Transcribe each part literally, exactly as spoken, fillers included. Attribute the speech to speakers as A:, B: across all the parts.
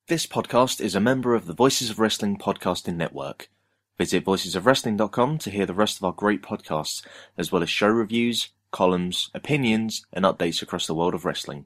A: This podcast is a member of the Voices of Wrestling podcasting network. Visit voices of wrestling dot com to hear the rest of our great podcasts, as well as show reviews, columns, opinions, and updates across the world of wrestling.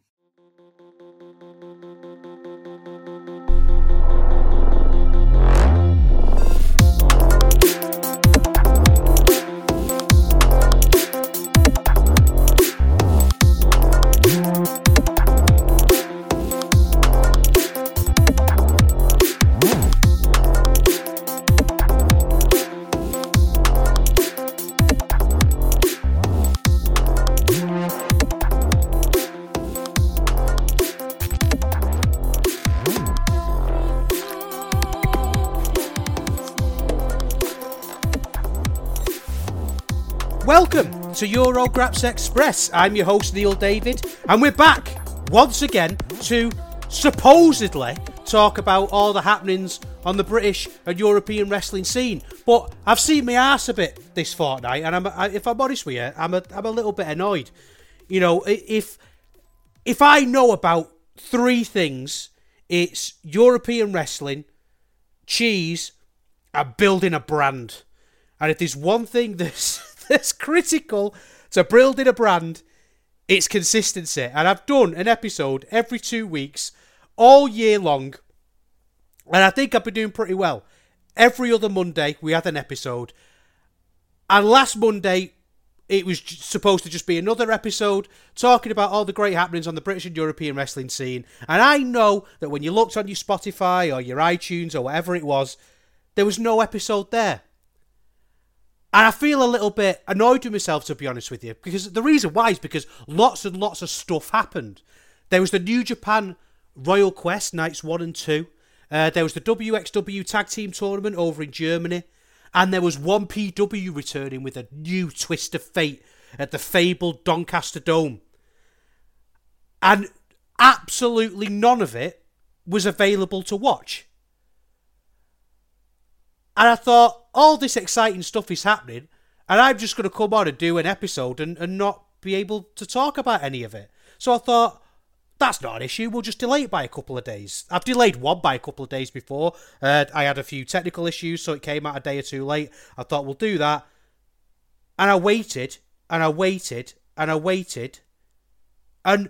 B: Welcome to Eurograps Express. I'm your host Neil David, and we're back once again to supposedly talk about all the happenings on the British and European wrestling scene. But I've seen my arse a bit this fortnight, and I'm, I, if I'm honest with you, I'm a, I'm a little bit annoyed. You know, if if I know about three things, it's European wrestling, cheese, and building a brand. And if there's one thing that's that's critical to building a brand, it's consistency. And I've done an episode every two weeks, all year long, and I think I've been doing pretty well. Every other Monday, we had an episode. And last Monday, it was supposed to just be another episode talking about all the great happenings on the British and European wrestling scene. And I know that when you looked on your Spotify or your iTunes or whatever it was, there was no episode there. And I feel a little bit annoyed with myself, to be honest with you, because the reason why is because lots and lots of stuff happened. There was the New Japan Royal Quest nights one and two. Uh, there was the W X W Tag Team Tournament over in Germany. And there was one P W returning with a new twist of fate at the fabled Doncaster Dome. And absolutely none of it was available to watch. And I thought, all this exciting stuff is happening, and I'm just going to come on and do an episode and, and not be able to talk about any of it. So I thought, that's not an issue, we'll just delay it by a couple of days. I've delayed one by a couple of days before. Uh, I had a few technical issues, so it came out a day or two late. I thought, we'll do that. And I waited, and I waited, and I waited, and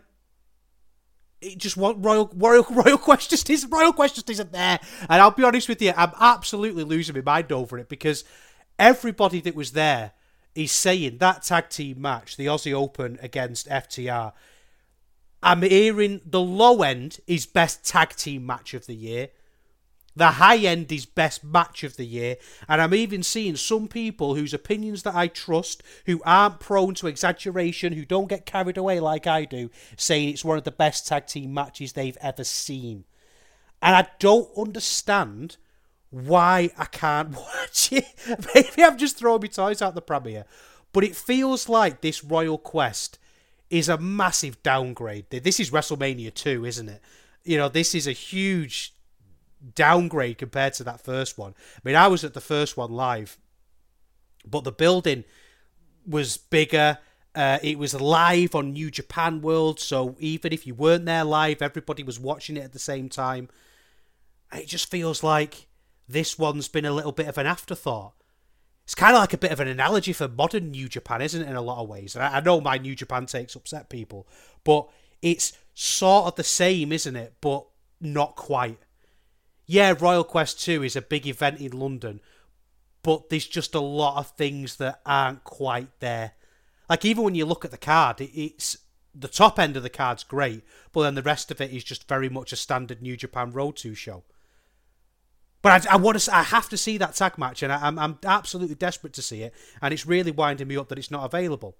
B: it just Royal Royal Royal Quest just isn't Royal Quest just isn't there. And I'll be honest with you, I'm absolutely losing my mind over it, because everybody that was there is saying that tag team match, the Aussie Open against F T R, I'm hearing the low end is best tag team match of the year. The high end is best match of the year. And I'm even seeing some people whose opinions that I trust, who aren't prone to exaggeration, who don't get carried away like I do, saying it's one of the best tag team matches they've ever seen. And I don't understand why I can't watch it. Maybe I'm just throwing my toys out the pram here. But it feels like this Royal Quest is a massive downgrade. This is WrestleMania two, isn't it? You know, this is a huge downgrade compared to that first one. I mean, I was at the first one live, but the building was bigger. Uh, it was live on New Japan World, so even if you weren't there live, everybody was watching it at the same time. It just feels like this one's been a little bit of an afterthought. It's kind of like a bit of an analogy for modern New Japan, isn't it, in a lot of ways? And I, I know my New Japan takes upset people, but it's sort of the same, isn't it? But not quite. Yeah, Royal Quest two is a big event in London, but there's just a lot of things that aren't quite there. Like, even when you look at the card, it, it's the top end of the card's great, but then the rest of it is just very much a standard New Japan Road two show. But I, I want to, I have to see that tag match, and I, I'm, I'm absolutely desperate to see it, and it's really winding me up that it's not available.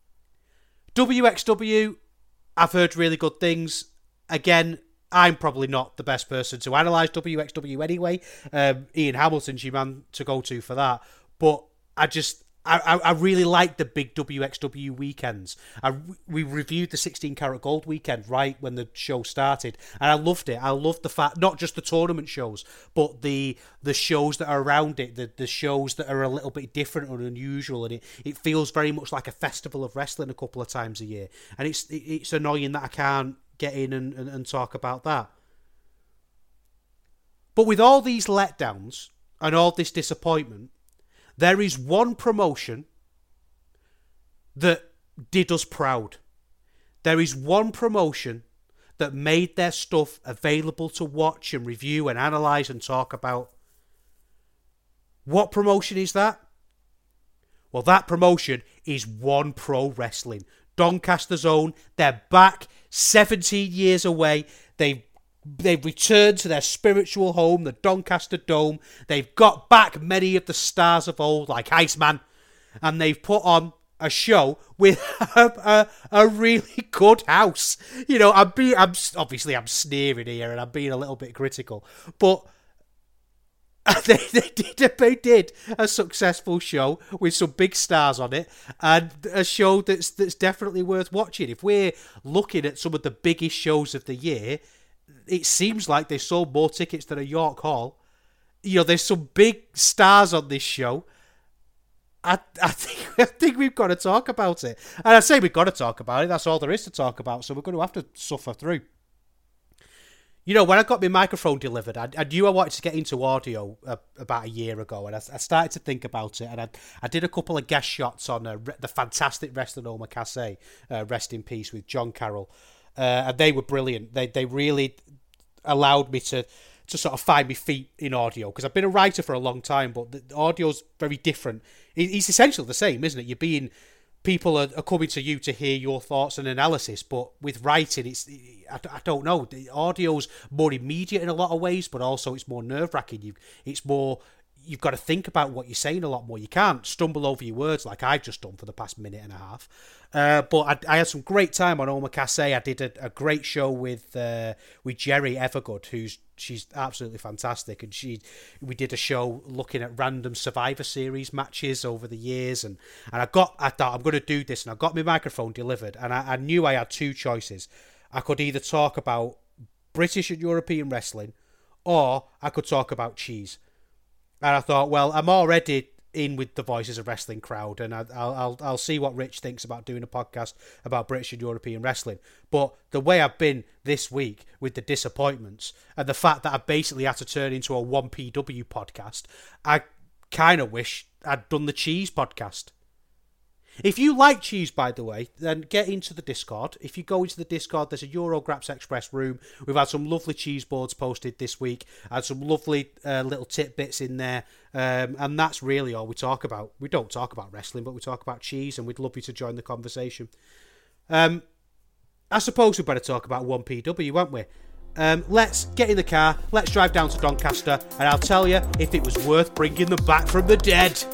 B: W X W, I've heard really good things. Again, I'm probably not the best person to analyse W X W anyway. Um, Ian Hamilton's your man to go to for that. But I just, I, I really like the big W X W weekends. I, we reviewed the sixteen karat gold weekend right when the show started, and I loved it. I loved the fact, not just the tournament shows, but the the shows that are around it, the, the shows that are a little bit different and unusual, and it, it feels very much like a festival of wrestling a couple of times a year. And it's it, it's annoying that I can't get in and, and, and talk about that. But with all these letdowns and all this disappointment, there is one promotion that did us proud. There is one promotion that made their stuff available to watch and review and analyse and talk about. What promotion is that? Well, that promotion is One Pro Wrestling. Doncaster's own. They're back seventeen years away. They've They've returned to their spiritual home, the Doncaster Dome. They've got back many of the stars of old, like Iceman. And they've put on a show with a, a, a really good house. You know, I'm being, I'm obviously I'm sneering here and I'm being a little bit critical, but they, they did a, they did a successful show with some big stars on it, and a show that's that's definitely worth watching. If we're looking at some of the biggest shows of the year, it seems like they sold more tickets than a York Hall. You know, there's some big stars on this show. I, I think I think we've got to talk about it. And I say we've got to talk about it. That's all there is to talk about. So we're going to have to suffer through. You know, when I got my microphone delivered, I, I knew I wanted to get into audio uh, about a year ago. And I, I started to think about it. And I, I did a couple of guest shots on uh, the fantastic Wrestling Omakase, uh, Rest in Peace, with John Carroll. Uh, and they were brilliant. They they really allowed me to, to sort of find my feet in audio, because I've been a writer for a long time, but the audio's very different. It's essentially the same, isn't it? You're being, people are, are coming to you to hear your thoughts and analysis, but with writing, it's I, I don't know. The audio's more immediate in a lot of ways, but also it's more nerve wracking. You it's more. You've got to think about what you're saying a lot more. You can't stumble over your words like I've just done for the past minute and a half. Uh, but I, I had some great time on Omakase. I did a, a great show with uh, with Jerry Evergood, who's she's absolutely fantastic, and she we did a show looking at random Survivor Series matches over the years, and, and I got I thought I'm going to do this, and I got my microphone delivered, and I, I knew I had two choices. I could either talk about British and European wrestling, or I could talk about cheese. And I thought, well, I'm already in with the Voices of Wrestling crowd, and I, I'll I'll I'll see what Rich thinks about doing a podcast about British and European wrestling. But the way I've been this week with the disappointments and the fact that I basically had to turn into a one P W podcast, I kind of wish I'd done the Cheese podcast. If you like cheese, by the way, then get into the Discord. If you go into the Discord, there's a Eurograps Express room. We've had some lovely cheese boards posted this week. Had some lovely uh, little tidbits in there. Um, and that's really all we talk about. We don't talk about wrestling, but we talk about cheese, and we'd love you to join the conversation. Um, I suppose we better talk about one P W, won't we? Um, let's get in the car, let's drive down to Doncaster, and I'll tell you if it was worth bringing them back from the dead.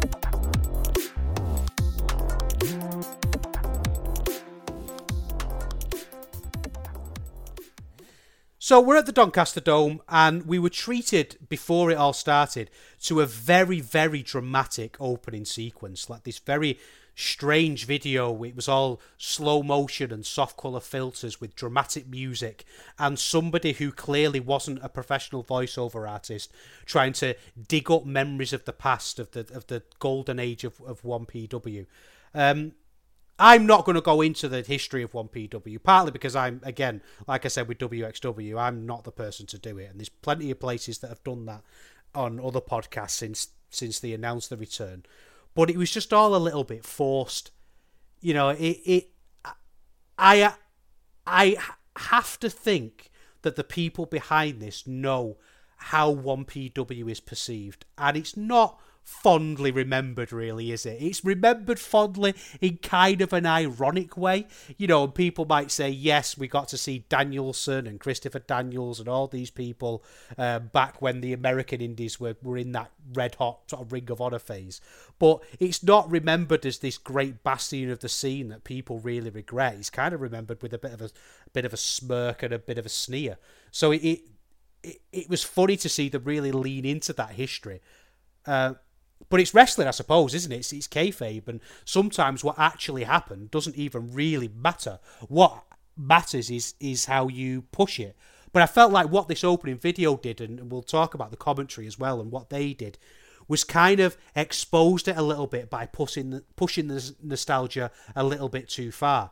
B: So we're at the Doncaster Dome, and we were treated, before it all started, to a very, very dramatic opening sequence. Like this very strange video. It was all slow motion and soft colour filters with dramatic music, and somebody who clearly wasn't a professional voiceover artist trying to dig up memories of the past, of the of the golden age of, of one P W. Um, I'm not going to go into the history of one P W, partly because I'm, again, like I said with W X W, I'm not the person to do it. And there's plenty of places that have done that on other podcasts since since they announced the return. But it was just all a little bit forced. You know, it, it I, I have to think that the people behind this know how one P W is perceived. And it's not fondly remembered, really, is it? It's remembered fondly in kind of an ironic way. You know, and people might say, yes, we got to see Danielson and Christopher Daniels and all these people uh, back when the American indies were, were in that red-hot sort of Ring of Honor phase. But it's not remembered as this great bastion of the scene that people really regret. It's kind of remembered with a bit of a, a bit of a smirk and a bit of a sneer. So it it, it was funny to see them really lean into that history. Uh, But it's wrestling, I suppose, isn't it? It's, it's kayfabe, and sometimes what actually happened doesn't even really matter. What matters is is how you push it. But I felt like what this opening video did, and we'll talk about the commentary as well, and what they did, was kind of exposed it a little bit by pushing the, pushing the nostalgia a little bit too far.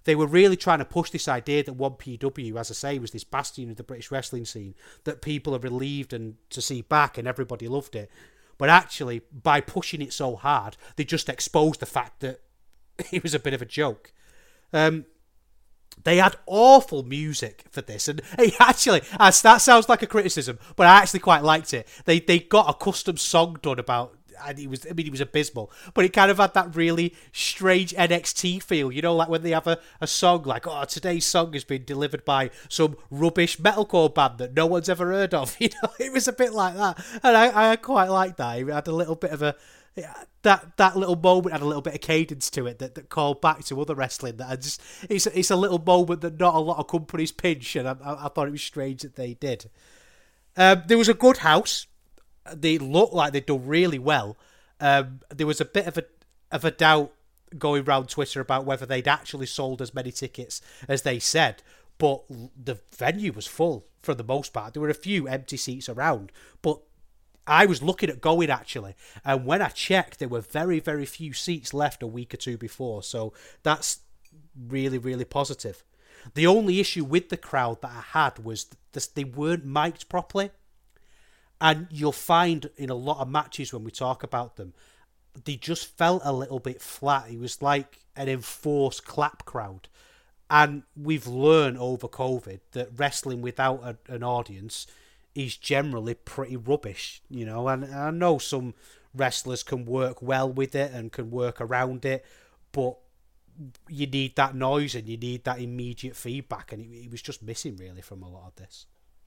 B: they were really trying to push this idea that one P W, as I say, was this bastion of the British wrestling scene that people are relieved and to see back, and everybody loved it. But actually, by pushing it so hard, they just exposed the fact that it was a bit of a joke. Um, they had awful music for this, and hey, actually, that sounds like a criticism, but I actually quite liked it. They they got a custom song done about, and it was, I mean, it was abysmal, but it kind of had that really strange N X T feel, you know, like when they have a, a song like, oh, today's song has been delivered by some rubbish metalcore band that no one's ever heard of, you know, it was a bit like that, and I, I quite liked that. It had a little bit of a, that that little moment had a little bit of cadence to it that, that called back to other wrestling that I just, it's, it's a little moment that not a lot of companies pinch, and I, I, I thought it was strange that they did. Um, there was a good house. They looked like they'd done really well. Um, there was a bit of a of a doubt going around Twitter about whether they'd actually sold as many tickets as they said, but the venue was full for the most part. There were a few empty seats around, but I was looking at going actually, and when I checked, there were very, very few seats left a week or two before, so that's really, really positive. The only issue with the crowd that I had was this, they weren't mic'd properly. And you'll find in a lot of matches when we talk about them, they just felt a little bit flat. It was like an enforced clap crowd. And we've learned over COVID that wrestling without a, an audience is generally pretty rubbish, you know. And I know some wrestlers can work well with it and can work around it, but you need that noise and you need that immediate feedback. And it, it was just missing really from a lot of this.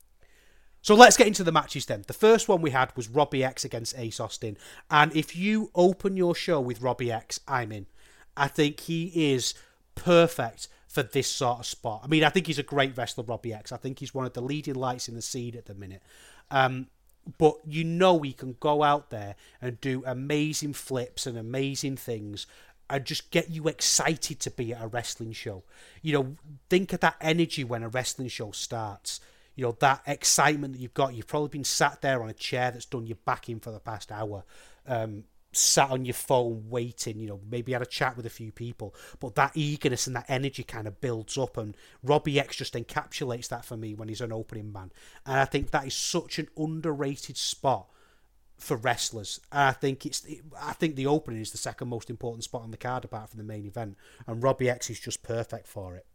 B: So let's get into the matches then. The first one we had was Robbie X against Ace Austin. And if you open your show with Robbie X, I'm in. I think he is perfect for this sort of spot. I mean, I think he's a great wrestler, Robbie X. I think he's one of the leading lights in the scene at the minute. Um, but you know he can go out there and do amazing flips and amazing things and just get you excited to be at a wrestling show. You know, think of that energy when a wrestling show starts. You know, that excitement that you've got. You've probably been sat there on a chair that's done your back in for the past hour, um, sat on your phone waiting, you know, maybe had a chat with a few people. But that eagerness and that energy kind of builds up, and Robbie X just encapsulates that for me when he's an opening man. And I think that is such an underrated spot for wrestlers. And I think it's, I think the opening is the second most important spot on the card apart from the main event, and Robbie X is just perfect for it.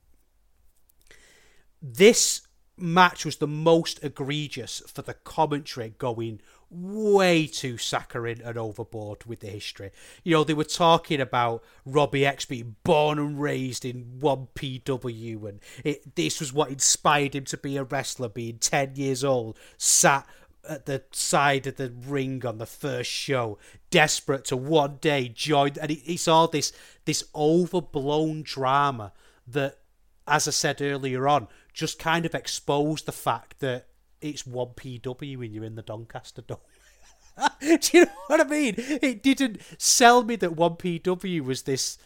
B: This match was the most egregious for the commentary going way too saccharine and overboard with the history. You know, they were talking about Robbie X being born and raised in one P W, and it, this was what inspired him to be a wrestler, being ten years old, sat at the side of the ring on the first show, desperate to one day join, and it, it's all this this overblown drama that, as I said earlier on, just kind of exposed the fact that it's one P W when you're in the Doncaster Dome. Do you know what I mean? It didn't sell me that one P W was this...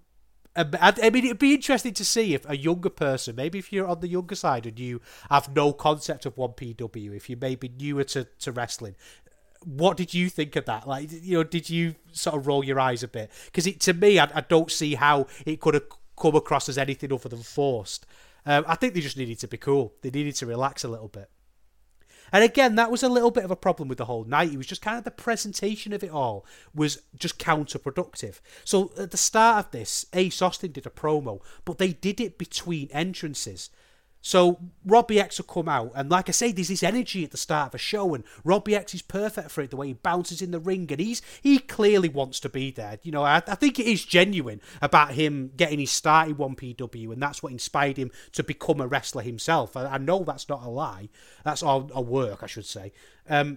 B: I mean, it'd be interesting to see if a younger person, maybe if you're on the younger side and you have no concept of one P W, if you're maybe newer to, to wrestling, what did you think of that? Like, you know, did you sort of roll your eyes a bit? Because it, to me, I, I don't see how it could have come across as anything other than forced. Um, I think they just needed to be cool. They needed to relax a little bit. And again, that was a little bit of a problem with the whole night. It was just kind of the presentation of it all was just counterproductive. So at the start of this, Ace Austin did a promo, but they did it between entrances. So Robbie X will come out, and like I say, there's this energy at the start of a show, and Robbie X is perfect for it, the way he bounces in the ring, and he's he clearly wants to be there. You know, I, I think it is genuine about him getting his start in one P W, and that's what inspired him to become a wrestler himself. I, I know that's not a lie. That's all a work, I should say. Um,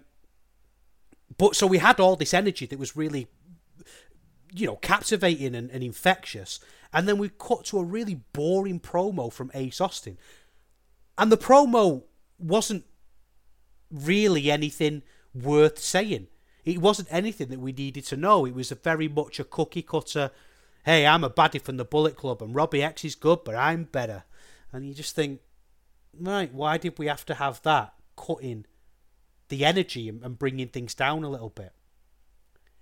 B: but so we had all this energy that was really, you know, captivating and, and infectious, and then we cut to a really boring promo from Ace Austin. And the promo wasn't really anything worth saying. It wasn't anything that we needed to know. It was a very much a cookie cutter, hey, I'm a baddie from the Bullet Club and Robbie X is good, but I'm better. And you just think, right, why did we have to have that cutting the energy and bringing things down a little bit?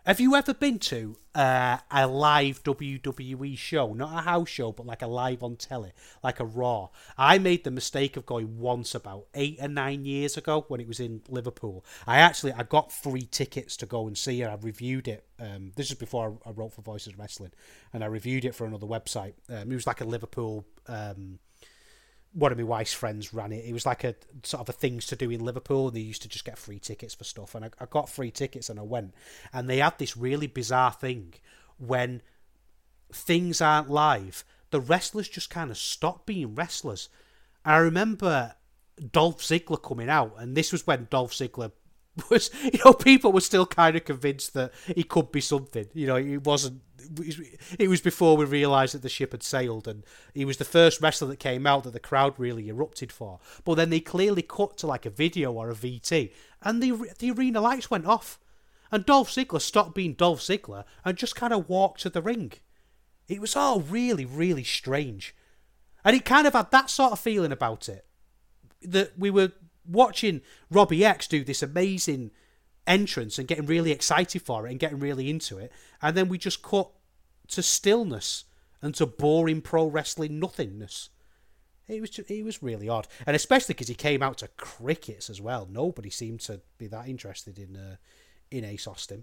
B: Have you ever been to uh, a live W W E show? Not a house show, but like a live on telly, like a Raw. I made the mistake of going once about eight or nine years ago when it was in Liverpool. I actually, I got free tickets to go and see it. I reviewed it. Um, this is before I wrote for Voices of Wrestling, and I reviewed it for another website. Um, it was like a Liverpool... Um, one of my wife's friends ran it. It was like a sort of a things to do in Liverpool. They used to just get free tickets for stuff. And I, I got free tickets and I went. And they had this really bizarre thing when things aren't live, the wrestlers just kind of stop being wrestlers. And I remember Dolph Ziggler coming out. And this was when Dolph Ziggler was, you know, people were still kind of convinced that he could be something. You know, it wasn't, it was before we realised that the ship had sailed, and he was the first wrestler that came out that the crowd really erupted for. But then they clearly cut to like a video or a V T, and the the arena lights went off, and Dolph Ziggler stopped being Dolph Ziggler and just kind of walked to the ring. It was all really, really strange, and it kind of had that sort of feeling about it, that we were watching Robbie X do this amazing entrance and getting really excited for it and getting really into it, and then we just cut to stillness and to boring pro wrestling nothingness. It was just, it was really odd, and especially because he came out to crickets as well. Nobody seemed to be that interested in uh, in Ace Austin.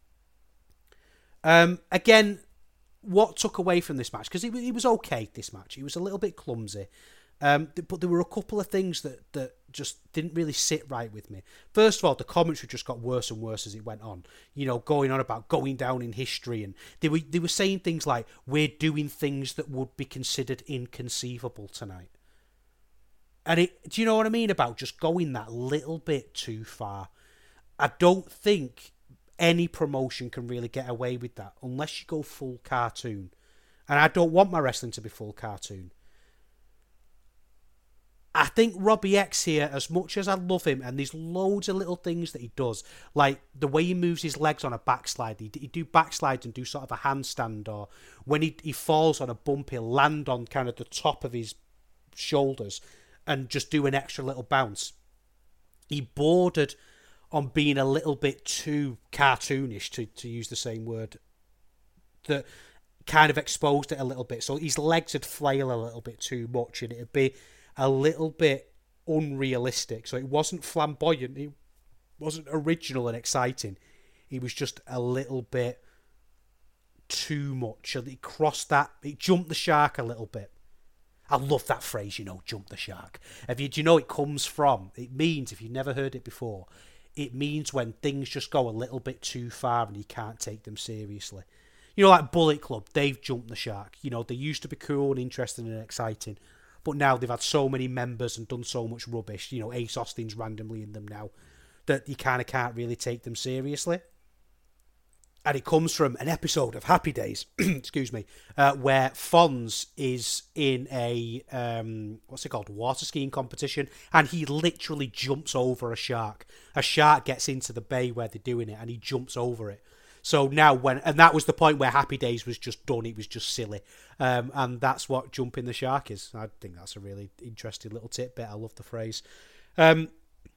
B: Um, again, what took away from this match, because it, it was okay. This match, it was a little bit clumsy. Um, but there were a couple of things that, that just didn't really sit right with me. First of all, the commentary just got worse and worse as it went on. You know, going on about going down in history, and they were they were saying things like, "We're doing things that would be considered inconceivable tonight." And it, do you know what I mean about just going that little bit too far? I don't think any promotion can really get away with that unless you go full cartoon. And I don't want my wrestling to be full cartoon. I think Robbie X here, as much as I love him, and there's loads of little things that he does, like the way he moves his legs on a backslide. He'd, he'd do backslides and do sort of a handstand, or when he, he falls on a bump, he'll land on kind of the top of his shoulders and just do an extra little bounce. He bordered on being a little bit too cartoonish, to, to use the same word, that kind of exposed it a little bit. So his legs would flail a little bit too much, and it'd be a little bit unrealistic. So it wasn't flamboyant, it wasn't original and exciting. It was just a little bit too much. It crossed that, it jumped the shark a little bit. I love that phrase, you know, jump the shark. If you, do you know it comes from? It means, if you've never heard it before, it means when things just go a little bit too far and you can't take them seriously. You know, like Bullet Club, they've jumped the shark. You know, they used to be cool and interesting and exciting, but now they've had so many members and done so much rubbish. You know, Ace Austin's randomly in them now, that you kind of can't really take them seriously. And it comes from an episode of Happy Days, excuse me, uh, where Fonz is in a, um, what's it called, water skiing competition, and he literally jumps over a shark. A shark gets into the bay where they're doing it, and he jumps over it. So now when, and that was the point where Happy Days was just done, it was just silly. Um, and that's what jumping the shark is. I think that's a really interesting little tidbit. I love the phrase. Um,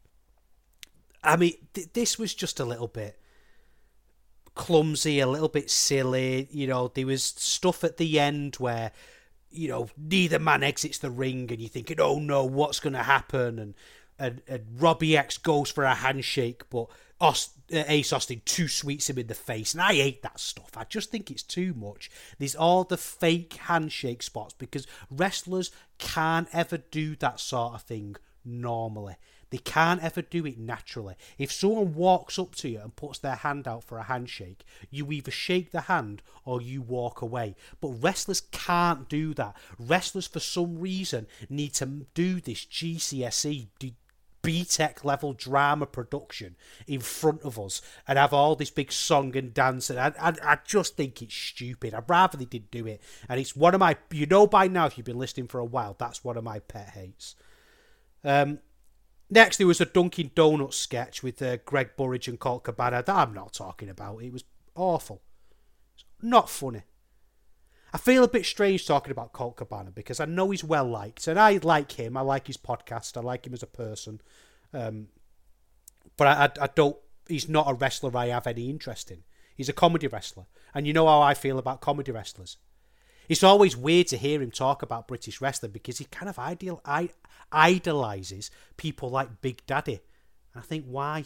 B: I mean, th- this was just a little bit clumsy, a little bit silly. You know, there was stuff at the end where, you know, neither man exits the ring and you're thinking, oh no, what's going to happen? And, and, and Robbie X goes for a handshake, but Aust- uh, Ace Austin too sweets him in the face. And I hate that stuff. I just think it's too much. There's all the fake handshake spots because wrestlers can't ever do that sort of thing normally. They can't ever do it naturally. If someone walks up to you and puts their hand out for a handshake, you either shake the hand or you walk away. But wrestlers can't do that. Wrestlers, for some reason, need to do this G C S E, B-Tech level drama production in front of us and have all this big song and dance. And I, I, I just think it's stupid. I'd rather they didn't do it. And it's one of my, you know by now, if you've been listening for a while, that's one of my pet hates. Um... Next, there was a Dunkin' Donuts sketch with uh, Greg Burridge and Colt Cabana that I'm not talking about. It was awful. It's not funny. I feel a bit strange talking about Colt Cabana because I know he's well liked, and I like him. I like his podcast. I like him as a person. Um, but I, I, I don't. He's not a wrestler I have any interest in. He's a comedy wrestler. And you know how I feel about comedy wrestlers. It's always weird to hear him talk about British wrestling because he kind of ideal, I, idolises people like Big Daddy. And I think, why?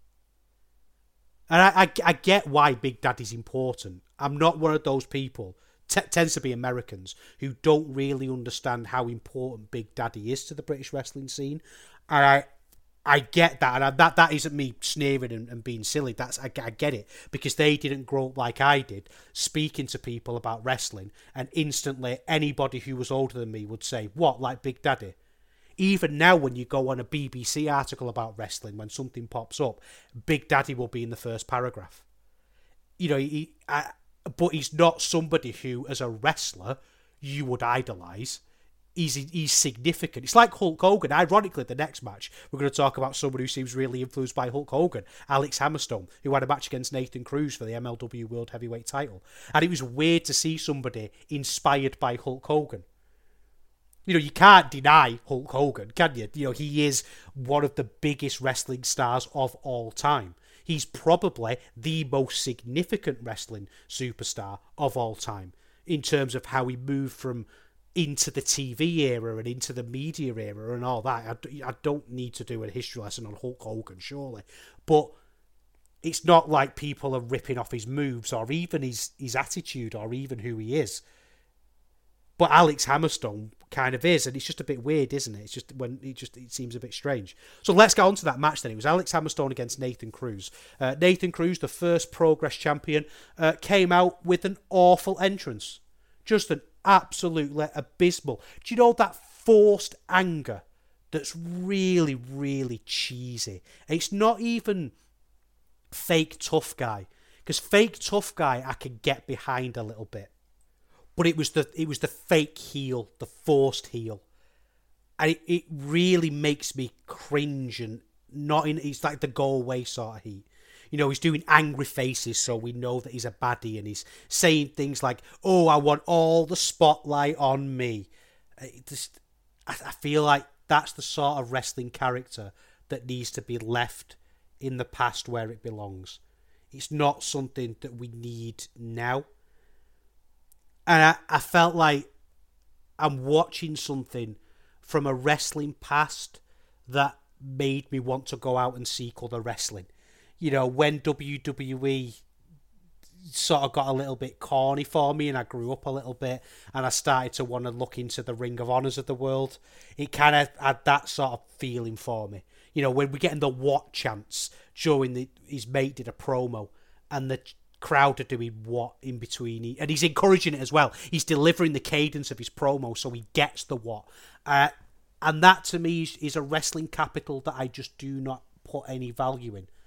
B: And I, I, I get why Big Daddy's important. I'm not one of those people, t- tends to be Americans, who don't really understand how important Big Daddy is to the British wrestling scene. And I I get that, and I, that that isn't me sneering and, and being silly. That's I, I get it, because they didn't grow up like I did, speaking to people about wrestling, and instantly anybody who was older than me would say, "What, like Big Daddy?" Even now, when you go on a B B C article about wrestling, when something pops up, Big Daddy will be in the first paragraph. You know, he, I, but he's not somebody who, as a wrestler, you would idolise. He's, he's significant. It's like Hulk Hogan. Ironically, the next match, we're going to talk about somebody who seems really influenced by Hulk Hogan, Alex Hammerstone, who had a match against Nathan Cruz for the M L W World Heavyweight title. And it was weird to see somebody inspired by Hulk Hogan. You know, you can't deny Hulk Hogan, can you? You know, he is one of the biggest wrestling stars of all time. He's probably the most significant wrestling superstar of all time in terms of how he moved from into the T V era and into the media era and all that. I, I don't need to do a history lesson on Hulk Hogan, surely. But it's not like people are ripping off his moves or even his, his attitude or even who he is. But Alex Hammerstone kind of is, and it's just a bit weird, isn't it? It's just when it just it seems a bit strange. So let's get on to that match then. It was Alex Hammerstone against Nathan Cruz. Uh, Nathan Cruz, the first Progress champion, uh, came out with an awful entrance. Just an absolutely abysmal. Do you know that forced anger that's really, really cheesy? It's not even fake tough guy, because fake tough guy I can get behind a little bit, but it was the it was the fake heel, the forced heel, and it, it really makes me cringe. And not in it's like the go away sort of heat. You know, he's doing angry faces, so we know that he's a baddie, and he's saying things like, "Oh, I want all the spotlight on me." It just, I, I feel like that's the sort of wrestling character that needs to be left in the past where it belongs. It's not something that we need now. And I, I felt like I'm watching something from a wrestling past that made me want to go out and seek other wrestling. You know, when W W E sort of got a little bit corny for me and I grew up a little bit and I started to want to look into the Ring of Honors of the world, it kind of had that sort of feeling for me. You know, when we're getting the what chants during the, his mate did a promo and the crowd are doing what in between, and he's encouraging it as well. He's delivering the cadence of his promo so he gets the what. Uh, and that to me is, is a wrestling capital that I just do not put any value in.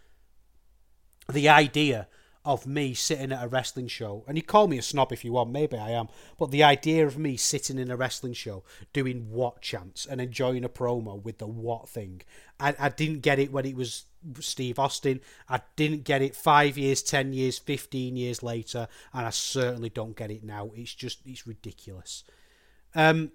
B: The idea of me sitting at a wrestling show, and you call me a snob if you want, maybe I am, but the idea of me sitting in a wrestling show doing what chants and enjoying a promo with the what thing, I, I didn't get it when it was Steve Austin. I didn't get it five years, ten years, fifteen years later, and I certainly don't get it now. It's just, it's ridiculous. Um,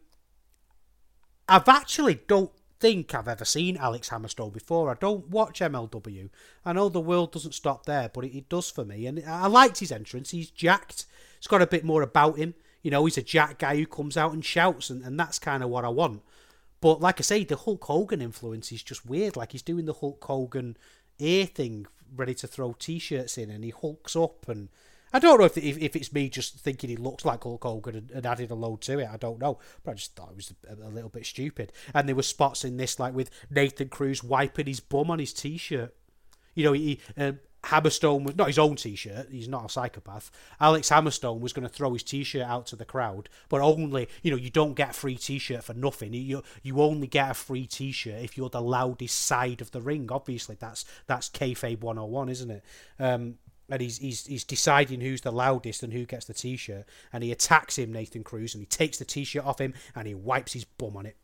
B: I've actually don't think I've ever seen Alex Hammerstone before. I don't watch M L W. I know the world doesn't stop there, but it, it does for me. And I liked his entrance. He's jacked. It's got a bit more about him. You know, he's a jack guy who comes out and shouts, and, and that's kind of what I want. But like I say, the Hulk Hogan influence is just weird. Like he's doing the Hulk Hogan ear thing, ready to throw t-shirts in, and he hulks up. And I don't know if if, if it's me just thinking he looks like Hulk Hogan and, and added a load to it. I don't know. But I just thought it was a, a little bit stupid. And there were spots in this, like with Nathan Cruz wiping his bum on his t-shirt. You know, he... Uh, Hammerstone was not his own t-shirt, he's not a psychopath. Alex Hammerstone was going to throw his t-shirt out to the crowd, but only, you know, you don't get a free t-shirt for nothing. You you only get a free t-shirt if you're the loudest side of the ring. Obviously, that's that's kayfabe one oh one, isn't it? Um, and he's he's he's deciding who's the loudest and who gets the t-shirt, and he attacks him, Nathan Cruz, and he takes the t-shirt off him and he wipes his bum on it.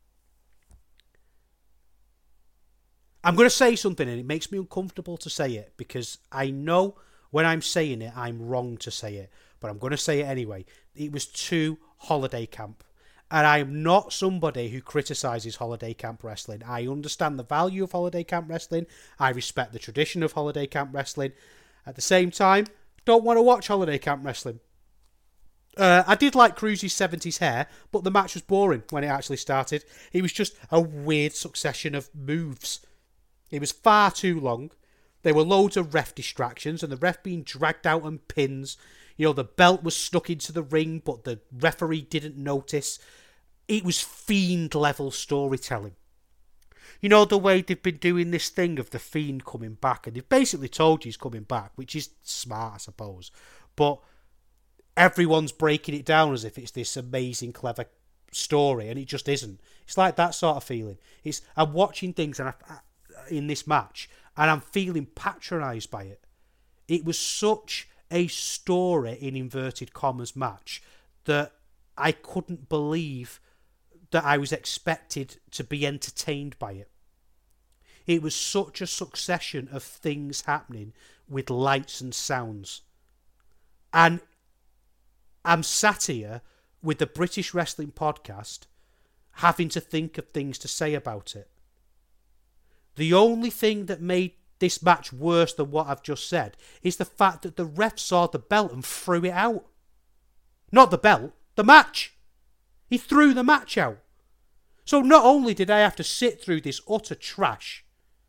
B: I'm going to say something, and it makes me uncomfortable to say it, because I know when I'm saying it, I'm wrong to say it, but I'm going to say it anyway. It was too holiday camp. And I'm not somebody who criticises holiday camp wrestling. I understand the value of holiday camp wrestling. I respect the tradition of holiday camp wrestling. At the same time, Don't want to watch Holiday Camp Wrestling. Uh, I did like Cruz's seventies hair, but the match was boring when it actually started. It was just a weird succession of moves. It was far too long. There were loads of ref distractions, and the ref being dragged out on pins. You know, the belt was stuck into the ring, but the referee didn't notice. It was Fiend-level storytelling. You know, the way they've been doing this thing of the Fiend coming back, and they've basically told you he's coming back, which is smart, I suppose. But everyone's breaking it down as if it's this amazing, clever story, and it just isn't. It's like that sort of feeling. It's I'm watching things and I, in this match, and I'm feeling patronised by it. It was such a story in inverted commas match that I couldn't believe that I was expected to be entertained by it. It was such a succession of things happening with lights and sounds. And I'm sat here with the British Wrestling Podcast having to think of things to say about it. The only thing that made this match worse than what I've just said is the fact that the ref saw the belt and threw it out. Not the belt, the match. He threw the match out. So not only did I have to sit through this utter trash,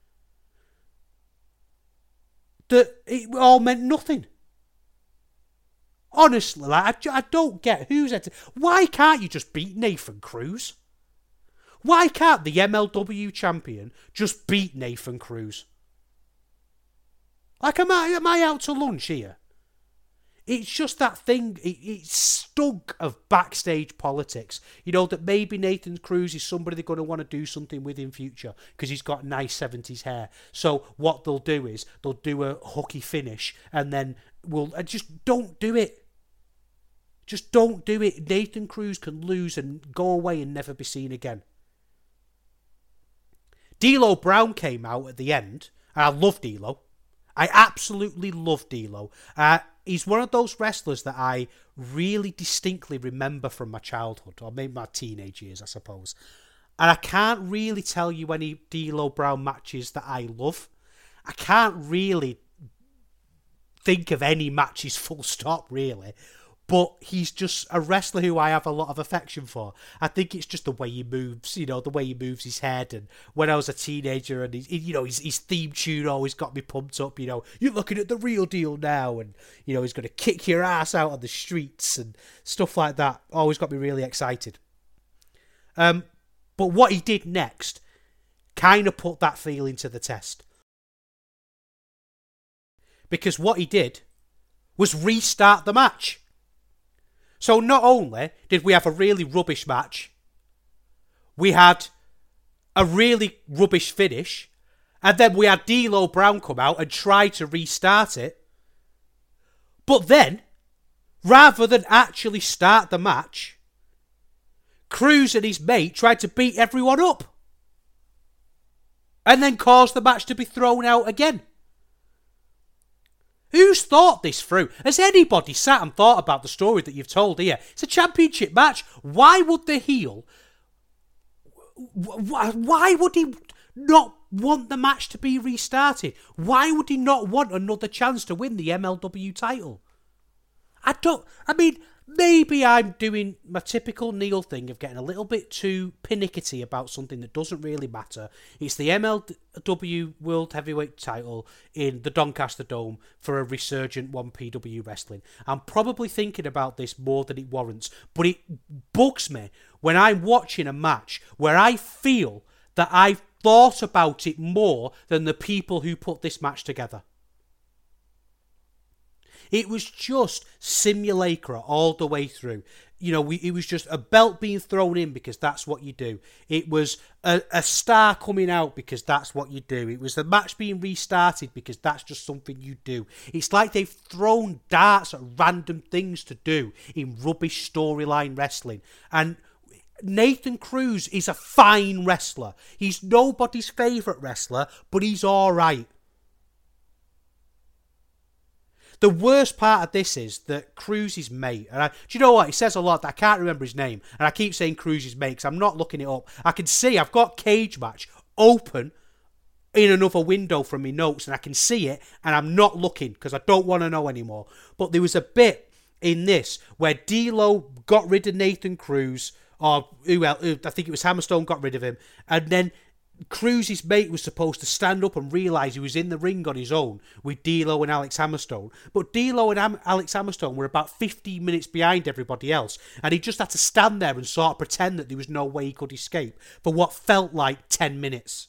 B: that it all meant nothing. Honestly, like, I, I don't get who's... Ent- Why can't you just beat Nathan Cruz? Why can't the M L W champion just beat Nathan Cruz? Like, am I, am I out to lunch here? It's just that thing, it, it stunk of backstage politics. You know, that maybe Nathan Cruz is somebody they're going to want to do something with in future because he's got nice seventies hair. So what they'll do is they'll do a hooky finish and then we'll... Uh, just don't do it. Just don't do it. Nathan Cruz can lose and go away and never be seen again. D'Lo Brown came out at the end, and I love D'Lo. I absolutely love D'Lo. Uh, he's one of those wrestlers that I really distinctly remember from my childhood, or maybe my teenage years, I suppose. And I can't really tell you any D'Lo Brown matches that I love. I can't really think of any matches full stop, really. But he's just a wrestler who I have a lot of affection for. I think it's just the way he moves, you know, the way he moves his head. And when I was a teenager, and he, you know, his, his theme tune always got me pumped up. You know, you're looking at the real deal now, and you know he's going to kick your ass out on the streets and stuff like that. Always got me really excited. Um, but what he did next kind of put that feeling to the test, because what he did was restart the match. So not only did we have a really rubbish match, we had a really rubbish finish, and then we had D'Lo Brown come out and try to restart it. But then, rather than actually start the match, Cruz and his mate tried to beat everyone up. And then caused the match to be thrown out again. Who's thought this through? Has anybody sat and thought about the story that you've told here? It's a championship match. Why would the heel... Why would he not want the match to be restarted? Why would he not want another chance to win the M L W title? I don't... I mean, maybe I'm doing my typical Neil thing of getting a little bit too pinickety about something that doesn't really matter. It's the M L W World Heavyweight title in the Doncaster Dome for a resurgent one P W Wrestling. I'm probably thinking about this more than it warrants, but it bugs me when I'm watching a match where I feel that I've thought about it more than the people who put this match together. It was just simulacra all the way through. You know, we, it was just a belt being thrown in because that's what you do. It was a, a star coming out because that's what you do. It was the match being restarted because that's just something you do. It's like they've thrown darts at random things to do in rubbish storyline wrestling. And Nathan Cruz is a fine wrestler. He's nobody's favourite wrestler, but he's all right. The worst part of this is that Cruz's mate, and I, do you know what? He says a lot that I can't remember his name, and I keep saying Cruz's mate because I'm not looking it up. I can see I've got Cage Match open in another window from my notes and I can see it and I'm not looking because I don't want to know anymore. But there was a bit in this where D'Lo got rid of Nathan Cruz, or who else? I think it was Hammerstone got rid of him, and then Cruz's mate was supposed to stand up and realise he was in the ring on his own with D'Lo and Alex Hammerstone. But D'Lo and Am- Alex Hammerstone were about fifteen minutes behind everybody else, and he just had to stand there and sort of pretend that there was no way he could escape for what felt like ten minutes.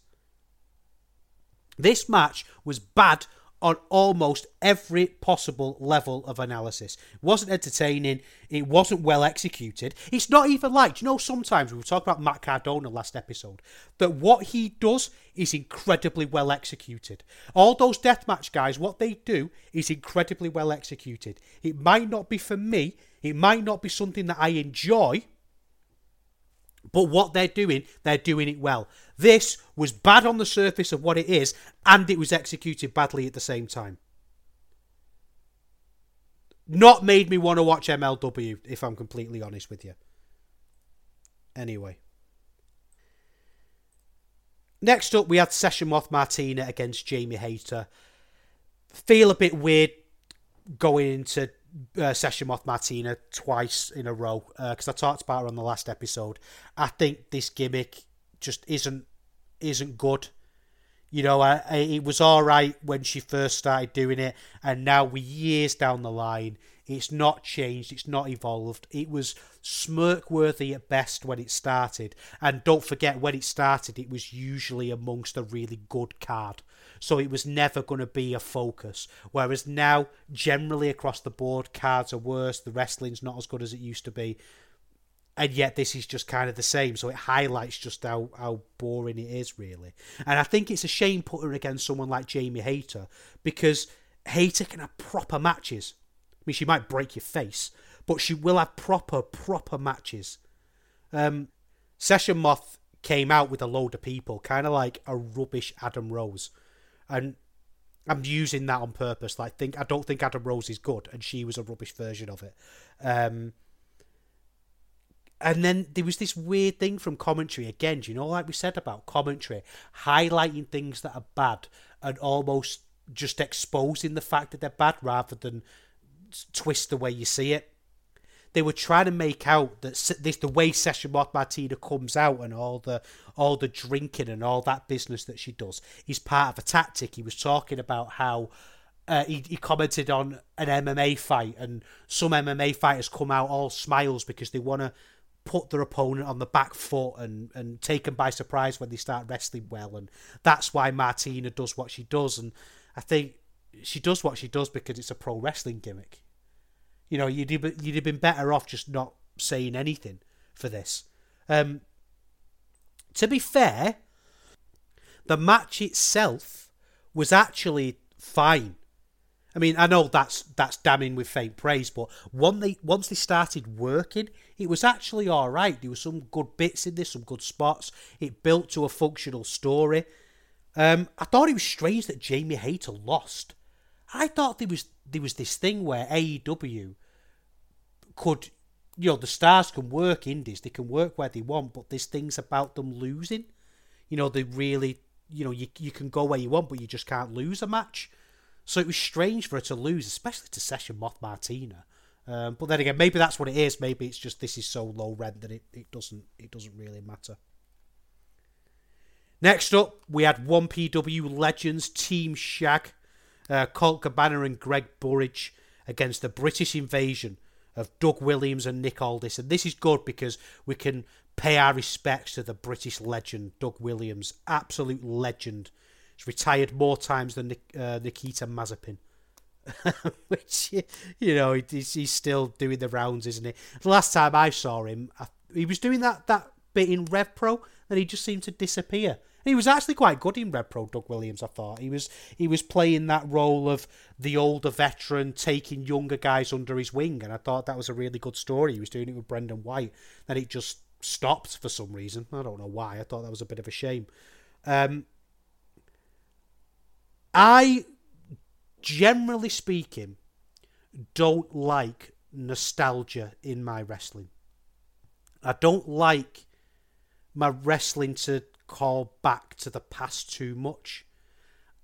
B: This match was bad on almost every possible level of analysis. It wasn't entertaining. It wasn't well executed. It's not even like, you know, sometimes we were talking about Matt Cardona last episode, that what he does is incredibly well executed. All those deathmatch guys, what they do is incredibly well executed. It might not be for me. It might not be something that I enjoy. But what they're doing, they're doing it well. This was bad on the surface of what it is, and it was executed badly at the same time. Not made me want to watch M L W, if I'm completely honest with you. Anyway. Next up, we had Session Moth Martina against Jamie Hayter. Feel a bit weird going into Uh, Session Moth Martina twice in a row because uh, I talked about her on the last episode. I think this gimmick just isn't isn't good. You know, I, I, it was all right when she first started doing it, and now we're years down the line. It's not changed. It's not evolved. It was smirk-worthy at best when it started, and don't forget when it started, it was usually amongst a really good card. So it was never going to be a focus. Whereas now, generally across the board, cards are worse. The wrestling's not as good as it used to be. And yet this is just kind of the same. So it highlights just how, how boring it is, really. And I think it's a shame putting her against someone like Jamie Hayter, because Hayter can have proper matches. I mean, she might break your face, but she will have proper, proper matches. Um, Session Moth came out with a load of people, kind of like a rubbish Adam Rose. And I'm using that on purpose. Like, think I don't think Adam Rose is good, and she was a rubbish version of it. Um, and then there was this weird thing from commentary again. Do you know, like we said about commentary, highlighting things that are bad and almost just exposing the fact that they're bad rather than twist the way you see it. They were trying to make out that this the way Session Moth Martina comes out and all the all the drinking and all that business that she does is part of a tactic. He was talking about how uh, he, he commented on an M M A fight, and some M M A fighters come out all smiles because they want to put their opponent on the back foot and, and take them by surprise when they start wrestling well. And that's why Martina does what she does. And I think she does what she does because it's a pro wrestling gimmick. You know, you'd, you'd have been better off just not saying anything for this. Um, to be fair, the match itself was actually fine. I mean, I know that's that's damning with faint praise, but when they, once they started working, it was actually all right. There were some good bits in this, some good spots. It built to a functional story. Um, I thought it was strange that Jamie Hayter lost. I thought there was there was this thing where A E W could, you know, the stars can work indies, they can work where they want, but there's things about them losing. You know, they really, you know, you you can go where you want, but you just can't lose a match. So it was strange for her to lose, especially to Session Moth Martina. Um, but then again, maybe that's what it is. Maybe it's just this is so low rent that it, it doesn't it doesn't really matter. Next up, we had one P W Legends Team Shag, uh, Colt Cabana and Greg Burridge against the British Invasion of Doug Williams and Nick Aldis. And this is good because we can pay our respects to the British legend, Doug Williams. Absolute legend. He's retired more times than uh, Nikita Mazepin. Which, you know, he's, he's still doing the rounds, isn't he? The last time I saw him, I, he was doing that, that bit in Rev Pro, and he just seemed to disappear. He was actually quite good in Rev Pro, Doug Williams, I thought. He was he was playing that role of the older veteran taking younger guys under his wing, and I thought that was a really good story. He was doing it with Brendan White, and it just stopped for some reason. I don't know why. I thought that was a bit of a shame. Um, I, generally speaking, don't like nostalgia in my wrestling. I don't like my wrestling to call back to the past too much.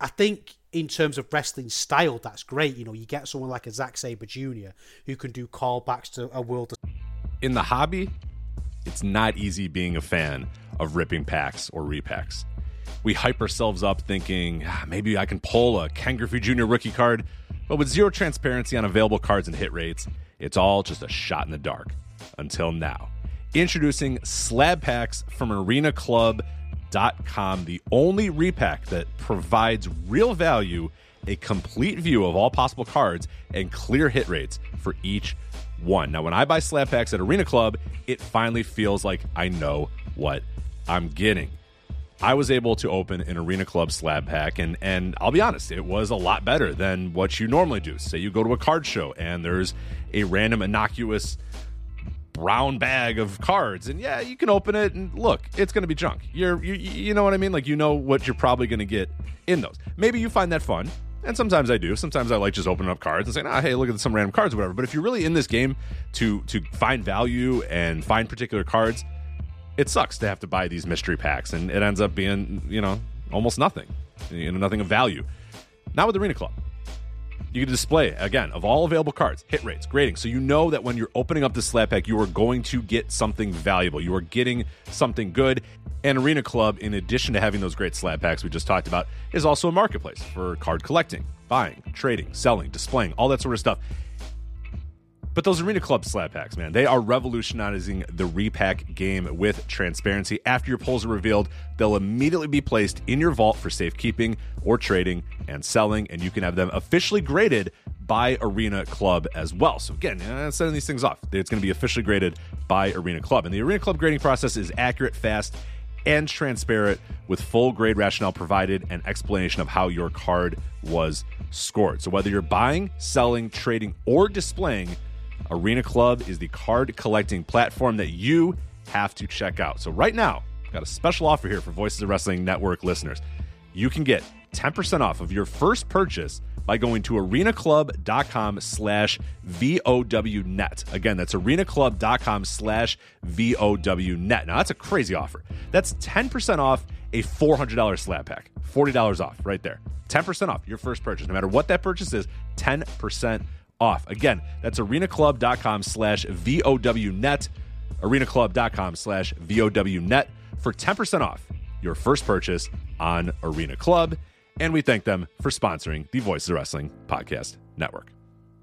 B: I think in terms of wrestling style, that's great. You know, you get someone like a Zack Sabre Junior who can do callbacks to a world.
C: In the hobby, it's not easy being a fan of ripping packs or repacks. We hype ourselves up thinking, ah, maybe I can pull a Ken Griffey Junior rookie card, but with zero transparency on available cards and hit rates, it's all just a shot in the dark. Until now. Introducing Slab Packs from Arena Club dot com, the only repack that provides real value, a complete view of all possible cards, and clear hit rates for each one. Now, when I buy Slab Packs at Arena Club, it finally feels like I know what I'm getting. I was able to open an Arena Club slab pack, and, and I'll be honest, it was a lot better than what you normally do. Say you go to a card show, and there's a random innocuous brown bag of cards, and yeah, you can open it, and look, it's going to be junk. You're, you, you know what I mean? Like, you know what you're probably going to get in those. Maybe you find that fun, and sometimes I do. Sometimes I like just opening up cards and saying, ah, hey, look at some random cards or whatever. But if you're really in this game to to find value and find particular cards, it sucks to have to buy these mystery packs, and it ends up being, you know, almost nothing, you know, nothing of value. Not with Arena Club. You can display, again, of all available cards, hit rates, grading, so you know that when you're opening up the slab pack, you are going to get something valuable. You are getting something good. And Arena Club, in addition to having those great slab packs we just talked about, is also a marketplace for card collecting, buying, trading, selling, displaying, all that sort of stuff. But those Arena Club slab packs, man, they are revolutionizing the repack game with transparency. After your pulls are revealed, they'll immediately be placed in your vault for safekeeping or trading and selling, and you can have them officially graded by Arena Club as well. So again, uh, sending these things off, it's going to be officially graded by Arena Club. And the Arena Club grading process is accurate, fast, and transparent, with full grade rationale provided and explanation of how your card was scored. So whether you're buying, selling, trading, or displaying, Arena Club is the card collecting platform that you have to check out. So right now, I've got a special offer here for Voices of Wrestling Network listeners. You can get ten percent off of your first purchase by going to arenaclub.com slash VOWnet. Again, that's arenaclub.com slash VOWnet. Now, that's a crazy offer. That's ten percent off a four hundred dollars slab pack. forty dollars off right there. ten percent off your first purchase. No matter what that purchase is, ten percent off. Again, that's arenaclub.com slash VOWnet. arenaclub.com slash VOWnet for ten percent off your first purchase on Arena Club. And we thank them for sponsoring the Voices of Wrestling Podcast Network.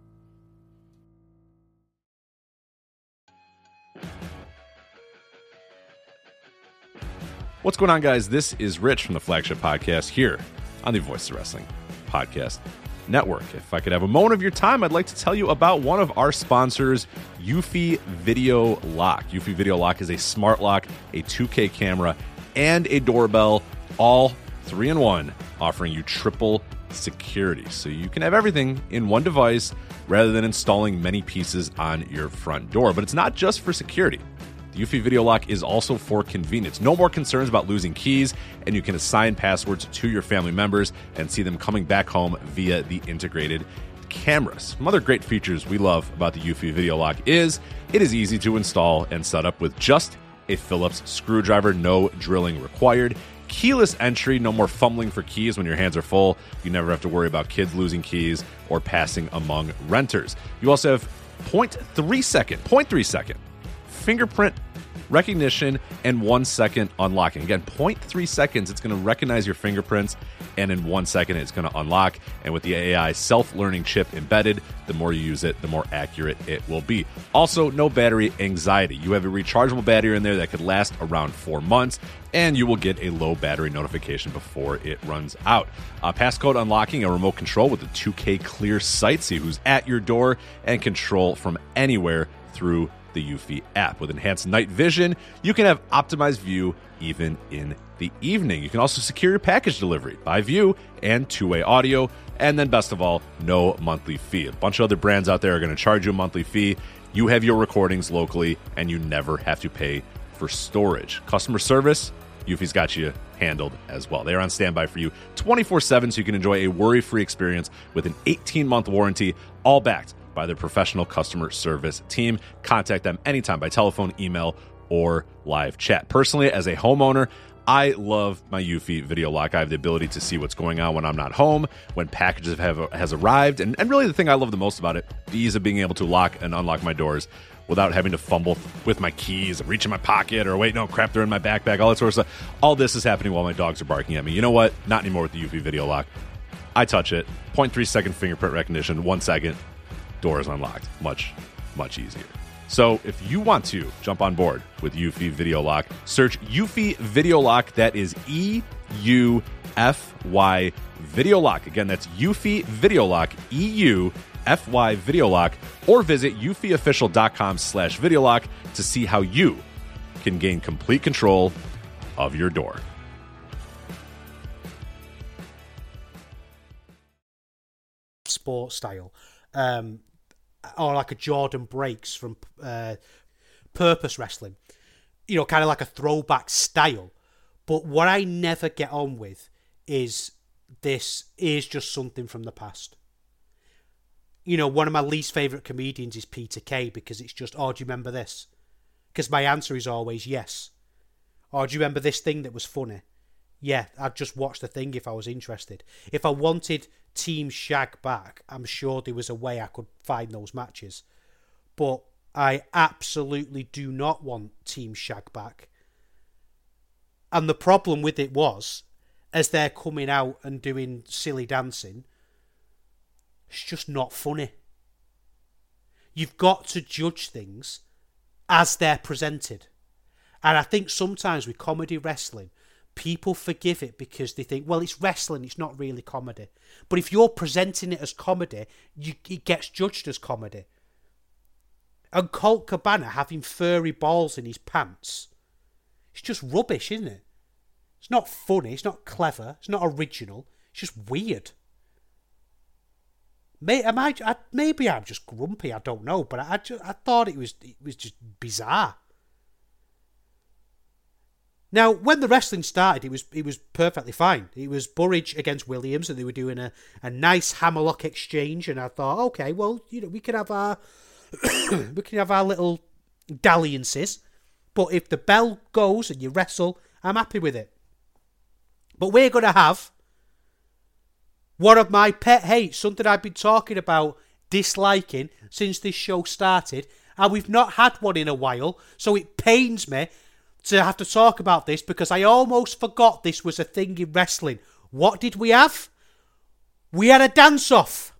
C: What's going on, guys? This is Rich from the Flagship Podcast here on the Voices of Wrestling Podcast Network. If I could have a moment of your time, I'd like to tell you about one of our sponsors, Eufy Video Lock. Eufy Video Lock is a smart lock, a two K camera, and a doorbell, all three in one, offering you triple security. So you can have everything in one device rather than installing many pieces on your front door. But it's not just for security. The Eufy Video Lock is also for convenience. No more concerns about losing keys, and you can assign passwords to your family members and see them coming back home via the integrated cameras. Some other great features we love about the Eufy Video Lock is it is easy to install and set up with just a Phillips screwdriver, no drilling required. Keyless entry, no more fumbling for keys when your hands are full. You never have to worry about kids losing keys or passing among renters. You also have zero point three second, zero point three second fingerprint recognition and one second unlocking. Again, zero point three seconds, it's going to recognize your fingerprints, and in one second, it's going to unlock. And with the A I self-learning chip embedded, the more you use it, the more accurate it will be. Also, no battery anxiety. You have a rechargeable battery in there that could last around four months, and you will get a low battery notification before it runs out. Uh, passcode unlocking, a remote control with a two K clear sight, see who's at your door, and control from anywhere through the Eufy app. With enhanced night vision, you can have optimized view even in the evening. You can also secure your package delivery by view and two-way audio. And then best of all, no monthly fee. A bunch of other brands out there are going to charge you a monthly fee. You have your recordings locally, and you never have to pay for storage. Customer service, Eufy's got you handled as well. They are on standby for you twenty-four seven, so you can enjoy a worry-free experience with an eighteen-month warranty, all backed by their professional customer service team. Contact them anytime by telephone, email, or live chat. Personally, as a homeowner, I love my Eufy Video Lock. I have the ability to see what's going on when I'm not home, when packages have has arrived, and, and really the thing I love the most about it, the ease of being able to lock and unlock my doors without having to fumble with my keys and reach in my pocket or wait, no, crap, they're in my backpack, all that sort of stuff. All this is happening while my dogs are barking at me. You know what? Not anymore with the Eufy Video Lock. I touch it, zero point three second fingerprint recognition, one second, door is unlocked. Much, much easier. So if you want to jump on board with Eufy Video Lock, search Eufy Video Lock. That is E U F Y Video Lock. Again, that's Eufy Video Lock, E U F Y Video Lock, or visit eufyofficial.com slash video lock to see how you can gain complete control of your door.
B: Sport style. Um... or like a Jordan Breaks from uh, Purpose Wrestling. You know, kind of like a throwback style. But what I never get on with is this is just something from the past. You know, one of my least favourite comedians is Peter Kay because it's just, oh, do you remember this? Because my answer is always yes. Or do you remember this thing that was funny? Yeah, I'd just watch the thing if I was interested. If I wanted Team Shag back, I'm sure there was a way I could find those matches. But I absolutely do not want Team Shag back. And the problem with it was, as they're coming out and doing silly dancing, it's just not funny. You've got to judge things as they're presented. And I think sometimes with comedy wrestling, people forgive it because they think, well, it's wrestling, it's not really comedy. But if you're presenting it as comedy, you, it gets judged as comedy. And Colt Cabana having furry balls in his pants, it's just rubbish, isn't it? It's not funny, it's not clever, it's not original, it's just weird. May, am I, I, maybe I'm just grumpy, I don't know, but I, I, just, I thought it was, it was just bizarre. Now, when the wrestling started, it was it was perfectly fine. It was Burridge against Williams, and they were doing a, a nice hammerlock exchange. And I thought, okay, well, you know, we can have our we can have our little dalliances. But if the bell goes and you wrestle, I'm happy with it. But we're going to have one of my pet hates, something I've been talking about disliking since this show started, and we've not had one in a while, so it pains me to have to talk about this because I almost forgot this was a thing in wrestling. What did we have? We had a dance-off.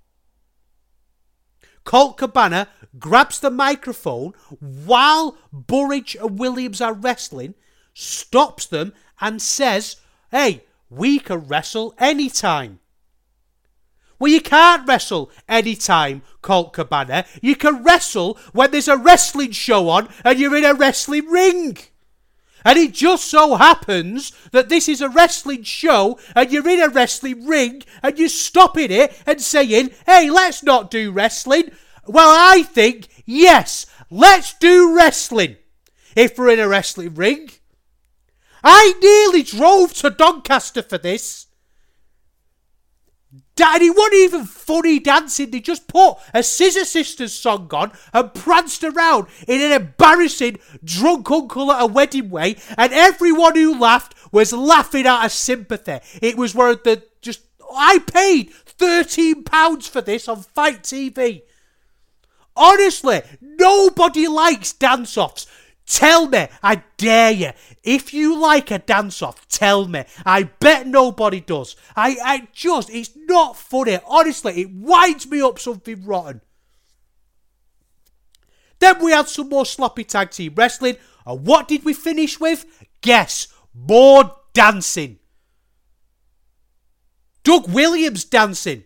B: Colt Cabana grabs the microphone while Burridge and Williams are wrestling, stops them and says, hey, we can wrestle anytime. Well, you can't wrestle anytime, Colt Cabana. You can wrestle when there's a wrestling show on and you're in a wrestling ring. And it just so happens that this is a wrestling show and you're in a wrestling ring and you're stopping it and saying, hey, let's not do wrestling. Well, I think, yes, let's do wrestling if we're in a wrestling ring. I nearly drove to Doncaster for this. And it wasn't even funny dancing. They just put a Scissor Sisters song on and pranced around in an embarrassing drunk uncle at a wedding way. And everyone who laughed was laughing out of sympathy. It was one of the just... I paid thirteen pounds for this on Fight T V. Honestly, nobody likes dance-offs. Tell me, I dare you. If you like a dance-off, tell me. I bet nobody does. I, I just, it's not funny. Honestly, it winds me up something rotten. Then we had some more sloppy tag team wrestling. And what did we finish with? Guess. More dancing. Doug Williams dancing.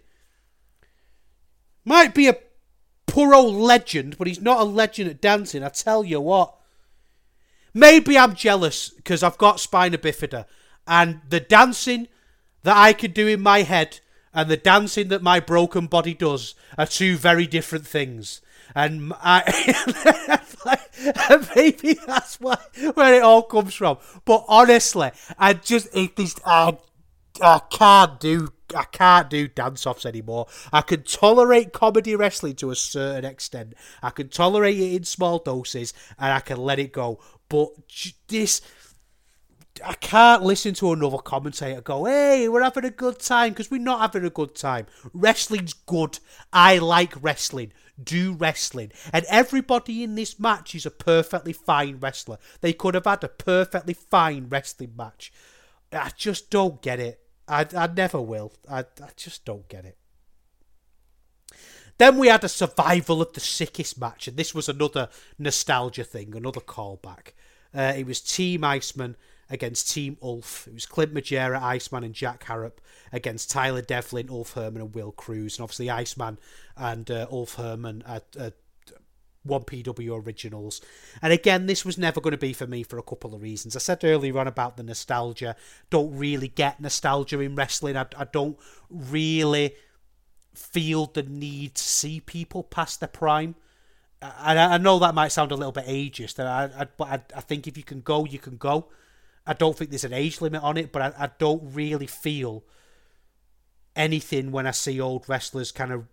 B: Might be a poor old legend, but he's not a legend at dancing, I tell you what. Maybe I'm jealous because I've got spina bifida and the dancing that I can do in my head and the dancing that my broken body does are two very different things. And I, maybe that's why, where it all comes from. But honestly, I just, it is, I, I can't do, I can't do dance-offs anymore. I can tolerate comedy wrestling to a certain extent. I can tolerate it in small doses and I can let it go. But this, I can't listen to another commentator go, hey, we're having a good time, because we're not having a good time. Wrestling's good. I like wrestling. Do wrestling. And everybody in this match is a perfectly fine wrestler. They could have had a perfectly fine wrestling match. I just don't get it. I, I never will. I, I just don't get it. Then we had a survival of the sickest match, and this was another nostalgia thing, another callback. Uh, it was Team Iceman against Team Ulf. It was Clint Majera, Iceman, and Jack Harrop against Tyler Devlin, Ulf Herman, and Will Cruz. And obviously Iceman and uh, Ulf Herman are, are one P W originals. And again, this was never going to be for me for a couple of reasons. I said earlier on about the nostalgia. Don't really get nostalgia in wrestling. I, I don't really feel the need to see people past their prime. And I, I know that might sound a little bit ageist, I, I, but I, I think if you can go, you can go. I don't think there's an age limit on it, but I, I don't really feel anything when I see old wrestlers kind of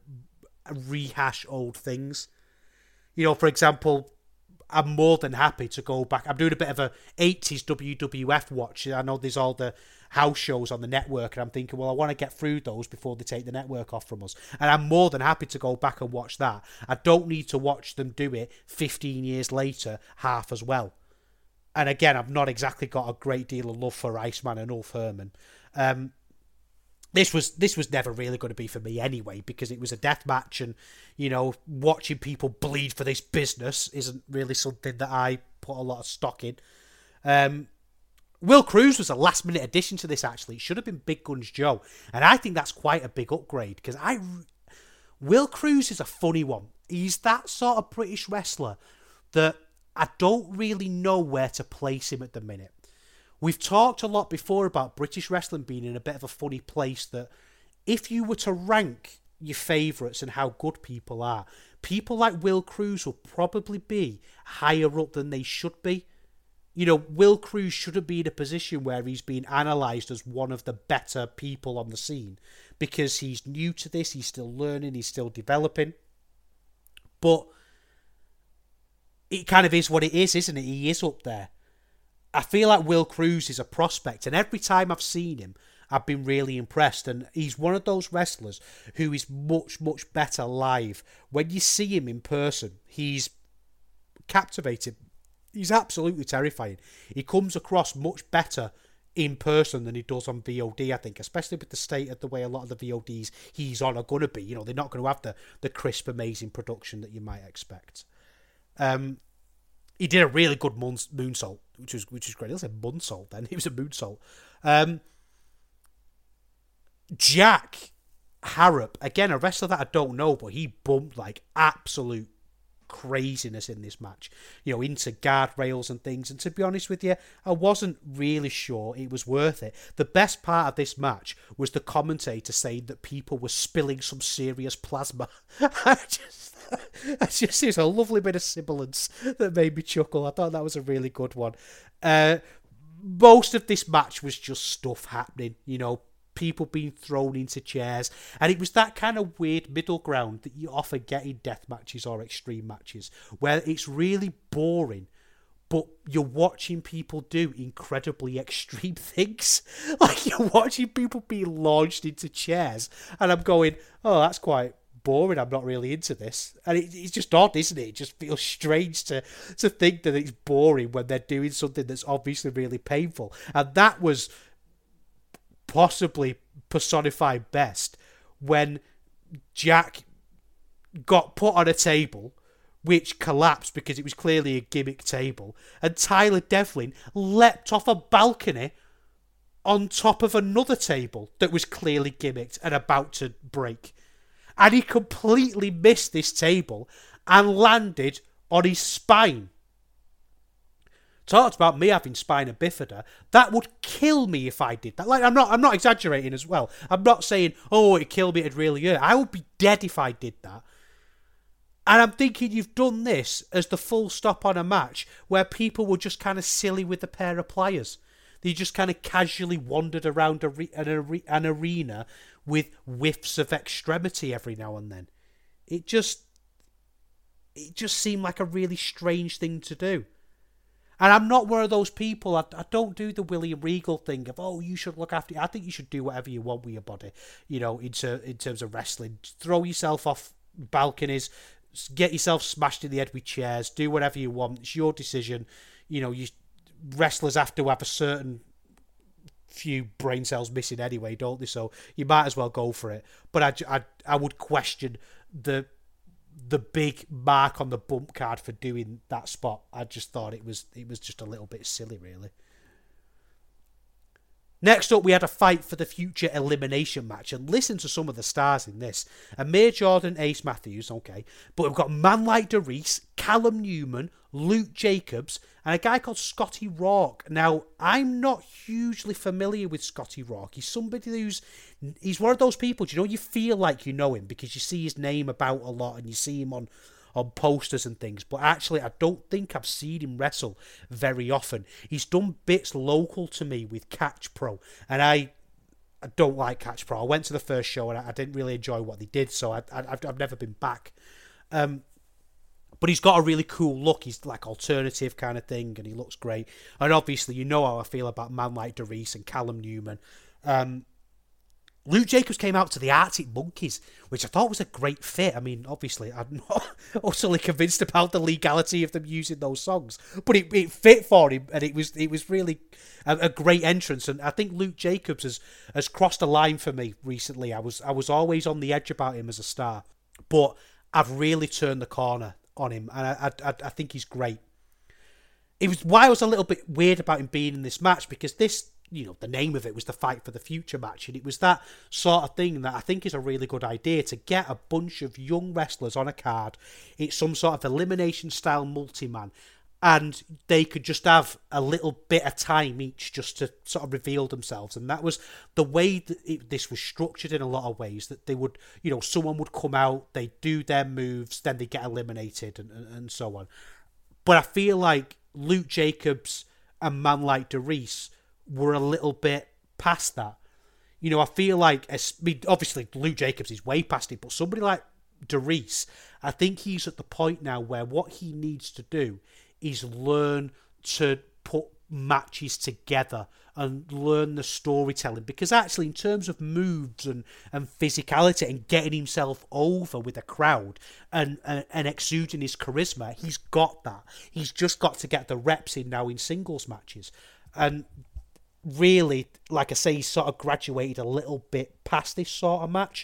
B: rehash old things. You know, for example, I'm more than happy to go back. I'm doing a bit of a eighties W W F watch. I know there's all the house shows on the network, and I'm thinking, well, I want to get through those before they take the network off from us. And I'm more than happy to go back and watch that. I don't need to watch them do it fifteen years later, half as well. And again, I've not exactly got a great deal of love for Iceman and Ulf Herman. Um, this was this was never really going to be for me anyway, because it was a death match, and you know, watching people bleed for this business isn't really something that I put a lot of stock in. Um, Will Cruz was a last minute addition to this. Actually, it should have been Big Guns Joe, and I think that's quite a big upgrade, because I Will Cruz is a funny one. He's that sort of British wrestler that I don't really know where to place him at the minute. We've talked a lot before about British wrestling being in a bit of a funny place, that if you were to rank your favourites and how good people are, people like Will Cruz will probably be higher up than they should be. You know, Will Cruz shouldn't be in a position where he's being analysed as one of the better people on the scene, because he's new to this, he's still learning, he's still developing. But it kind of is what it is, isn't it? He is up there. I feel like Will Cruz is a prospect, and every time I've seen him, I've been really impressed. And he's one of those wrestlers who is much, much better live. When you see him in person, he's captivating. He's absolutely terrifying. He comes across much better in person than he does on V O D, I think, especially with the state of the way a lot of the V O Ds he's on are going to be. You know, they're not going to have the, the crisp, amazing production that you might expect. Um, he did a really good moon, moonsault, which was which was great. I said moonsault then. It was a moonsault. Um, Jack Harrop, again, a wrestler that I don't know, but he bumped like absolute craziness in this match, you know, into guardrails and things. And to be honest with you, I wasn't really sure it was worth it. The best part of this match was the commentator saying that people were spilling some serious plasma. I just, I just, it was a lovely bit of sibilance that made me chuckle. I thought that was a really good one. Uh, most of this match was just stuff happening, you know, people being thrown into chairs, and it was that kind of weird middle ground that you often get in death matches or extreme matches, where it's really boring, but you're watching people do incredibly extreme things. Like, you're watching people being launched into chairs, and I'm going, oh, that's quite boring, I'm not really into this. And it, it's just odd, isn't it? It just feels strange to, to think that it's boring when they're doing something that's obviously really painful. And that was possibly personified best when Jack got put on a table which collapsed because it was clearly a gimmick table, and Tyler Devlin leapt off a balcony on top of another table that was clearly gimmicked and about to break, and he completely missed this table and landed on his spine. Talked about me having spina bifida. That would kill me if I did that. Like, I'm not I'm not exaggerating as well. I'm not saying, oh, it'd kill me, it'd really hurt. I would be dead if I did that. And I'm thinking, you've done this as the full stop on a match where people were just kind of silly with a pair of pliers. They just kind of casually wandered around a re- an, are- an arena with whiffs of extremity every now and then. It just, it just seemed like a really strange thing to do. And I'm not one of those people, I, I don't do the William Regal thing of, oh, you should look after you. I think you should do whatever you want with your body, you know, in, ter- in terms of wrestling. Throw yourself off balconies, get yourself smashed in the head with chairs, do whatever you want. It's your decision. You know, you wrestlers have to have a certain few brain cells missing anyway, don't they? So you might as well go for it. But I, I, I would question the the big mark on the bump card for doing that spot. I just thought it was it was just a little bit silly, really. Next up, we had a fight for the future elimination match, and listen to some of the stars in this. Amir Jordan, Ace Matthews, okay, but we've got Man Like DeReiss, Callum Newman, Luke Jacobs, and a guy called Scotty Rourke. Now, I'm not hugely familiar with Scotty Rourke. He's somebody who's, he's one of those people, you know, you feel like you know him because you see his name about a lot and you see him on on posters and things, but actually I don't think I've seen him wrestle very often. He's done bits local to me with Catch Pro, and I, I don't like Catch Pro. I went to the first show and I, I didn't really enjoy what they did, so I, I, I've, I've never been back. Um, but he's got a really cool look. He's like alternative kind of thing, and he looks great. And obviously, you know how I feel about Man Like DeReiss and Callum Newman. Um, Luke Jacobs came out to the Arctic Monkeys, which I thought was a great fit. I mean, obviously, I'm not utterly convinced about the legality of them using those songs, but it, it fit for him, and it was it was really a, a great entrance. And I think Luke Jacobs has, has crossed a line for me recently. I was I was always on the edge about him as a star, but I've really turned the corner on him, and I I, I think he's great. It was why I was a little bit weird about him being in this match, because this, you know, the name of it was the Fight for the Future match, and it was that sort of thing that I think is a really good idea, to get a bunch of young wrestlers on a card. It's some sort of elimination style multi-man, and they could just have a little bit of time each just to sort of reveal themselves. And that was the way that it, this was structured in a lot of ways, that they would, you know, someone would come out, they do their moves, then they get eliminated, and, and, and so on. But I feel like Luke Jacobs and Man Like DeReiss were a little bit past that. You know, I feel like, I mean, obviously Luke Jacobs is way past it, but somebody like DeReiss, I think he's at the point now where what he needs to do is learn to put matches together and learn the storytelling, because actually in terms of moves and, and physicality and getting himself over with a crowd and, and, and exuding his charisma, he's got that. He's just got to get the reps in now in singles matches. And really, like I say, he's sort of graduated a little bit past this sort of match.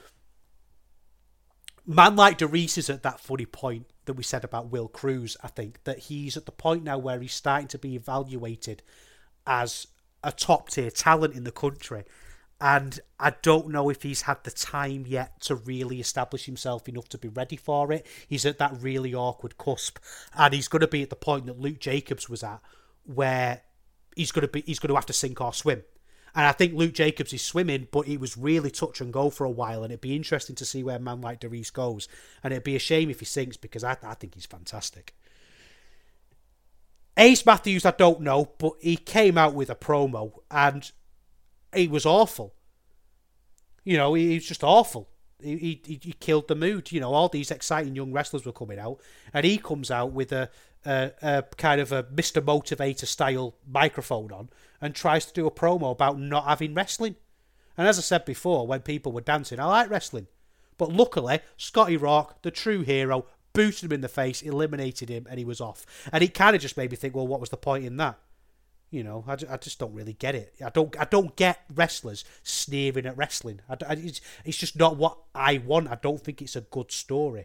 B: Man Like DeReiss is at that funny point that we said about Will Cruz, I think, that he's at the point now where he's starting to be evaluated as a top tier talent in the country, and I don't know if he's had the time yet to really establish himself enough to be ready for it. He's at that really awkward cusp, and he's going to be at the point that Luke Jacobs was at, where he's going to be he's going to have to sink or swim. And I think Luke Jacobs is swimming, but he was really touch and go for a while, and it'd be interesting to see where Man Like DeReiss goes. And it'd be a shame if he sinks, because I, I think he's fantastic. Ace Matthews, I don't know, but he came out with a promo, and he was awful. You know, he, he was just awful. He, he he killed the mood. You know, all these exciting young wrestlers were coming out, and he comes out with a, a, a kind of a Mister Motivator style microphone on and tries to do a promo about not having wrestling. And as I said before, when people were dancing, I like wrestling. But luckily, Scotty Rourke, the true hero, boosted him in the face, eliminated him, and he was off. And it kind of just made me think, well, what was the point in that? You know, I, I just don't really get it. I don't I don't get wrestlers sneering at wrestling. I, I, it's, it's just not what I want. I don't think it's a good story.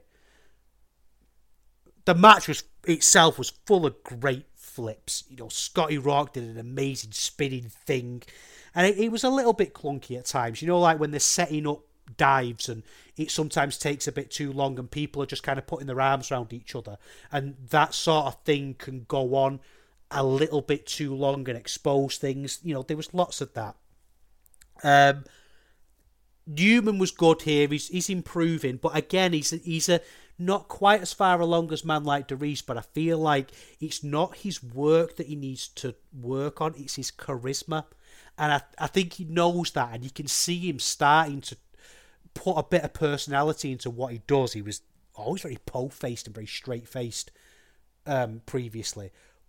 B: The match was itself was full of great flips. You know, Scotty Rourke did an amazing spinning thing. And it, it was a little bit clunky at times. You know, like when they're setting up dives and it sometimes takes a bit too long and people are just kind of putting their arms around each other. And that sort of thing can go on a little bit too long and expose things. You know, there was lots of that. Um, Newman was good here. He's he's improving, but again, he's a, he's a not quite as far along as Man Like DeReiss. But I feel like it's not his work that he needs to work on; it's his charisma, and I I think he knows that, and you can see him starting to put a bit of personality into what he does. He was always very po-faced and very straight-faced um, previously.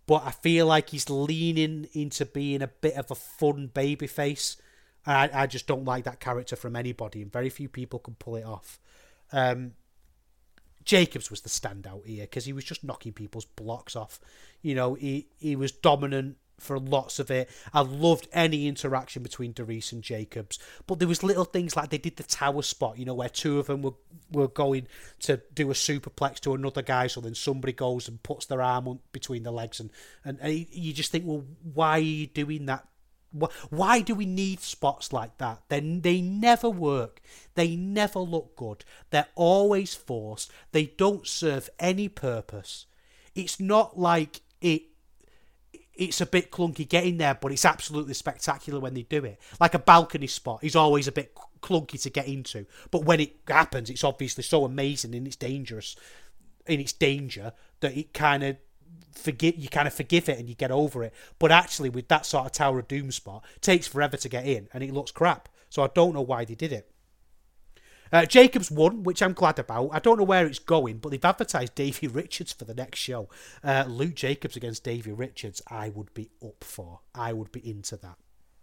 B: but I feel like he's leaning into being a bit of a fun babyface. I, I just don't like that character from anybody, and very few people can pull it off. Um, Jacobs was the standout here because he was just knocking people's blocks off. You know, he, he was dominant for lots of it. I loved any interaction between Darius and Jacobs, but there was little things like they did the tower spot, you know, where two of them were, were going to do a superplex to another guy, so then somebody goes and puts their arm on, between the legs, and, and, and you just think, well, why are you doing that? Why do we need spots like that? They, they never work. They never look good. They're always forced. They don't serve any purpose. It's not like it it's a bit clunky getting there, but it's absolutely spectacular when they do it. Like a balcony spot is always a bit clunky to get into, but when it happens, it's obviously so amazing and it's dangerous, in its danger, that it kind of forgive you kind of forgive it and you get over it. But actually, with that sort of Tower of Doom spot, it takes forever to get in and it looks crap. So I don't know why they did it. Uh, Jacobs won, which I'm glad about. I don't know where it's going, but they've advertised Davey Richards for the next show. Uh, Luke Jacobs against Davey Richards, I would be up for. I would be into that.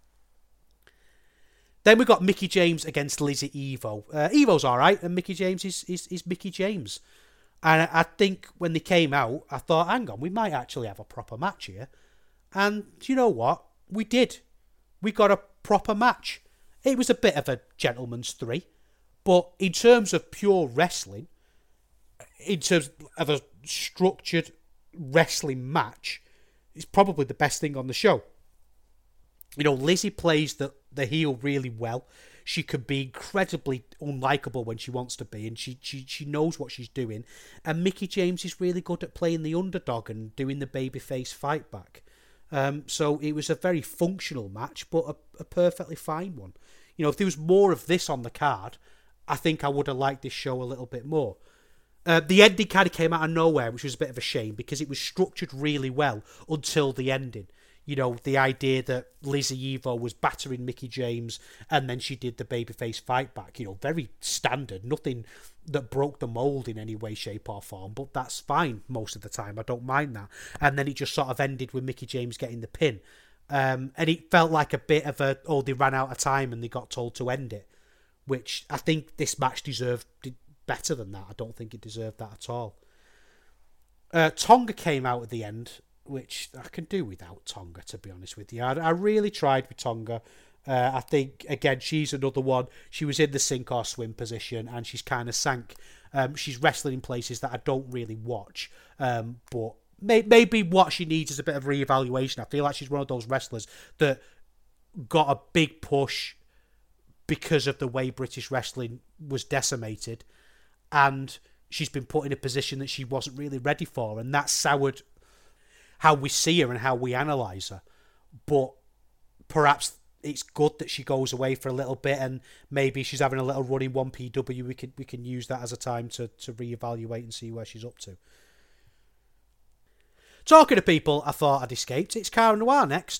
B: Then we got Mickie James against Lizzie Evo. Uh, Evo's all right, and Mickie James is, is, is Mickie James. And I think when they came out, I thought, hang on, we might actually have a proper match here. And you know what? We did. We got a proper match. It was a bit of a gentleman's three. But in terms of pure wrestling, in terms of a structured wrestling match, it's probably the best thing on the show. You know, Lizzie plays the, the heel really well. She can be incredibly unlikable when she wants to be, and she, she, she knows what she's doing. And Mickie James is really good at playing the underdog and doing the babyface fight back. Um, so it was a very functional match, but a, a perfectly fine one. You know, if there was more of this on the card, I think I would have liked this show a little bit more. Uh, the ending kind of came out of nowhere, which was a bit of a shame because it was structured really well until the ending. You know, the idea that Lizzie Evo was battering Mickie James and then she did the babyface fight back. You know, very standard, nothing that broke the mould in any way, shape or form, but that's fine most of the time. I don't mind that. And then it just sort of ended with Mickie James getting the pin. Um, and it felt like a bit of a, oh, they ran out of time and they got told to end it, which I think this match deserved better than that. I don't think it deserved that at all. Uh, Tonga came out at the end, which I can do without Tonga, to be honest with you. I, I really tried with Tonga. Uh, I think, again, she's another one. She was in the sink or swim position, and she's kind of sank. Um, she's wrestling in places that I don't really watch, um, but may, maybe what she needs is a bit of reevaluation. I feel like she's one of those wrestlers that got a big push because of the way British wrestling was decimated, and she's been put in a position that she wasn't really ready for, and that soured how we see her and how we analyse her. But perhaps it's good that she goes away for a little bit, and maybe she's having a little run in one P W. We can we can use that as a time to, to reevaluate and see where she's up to. Talking to people I thought I'd escaped, it's Cara Noir next.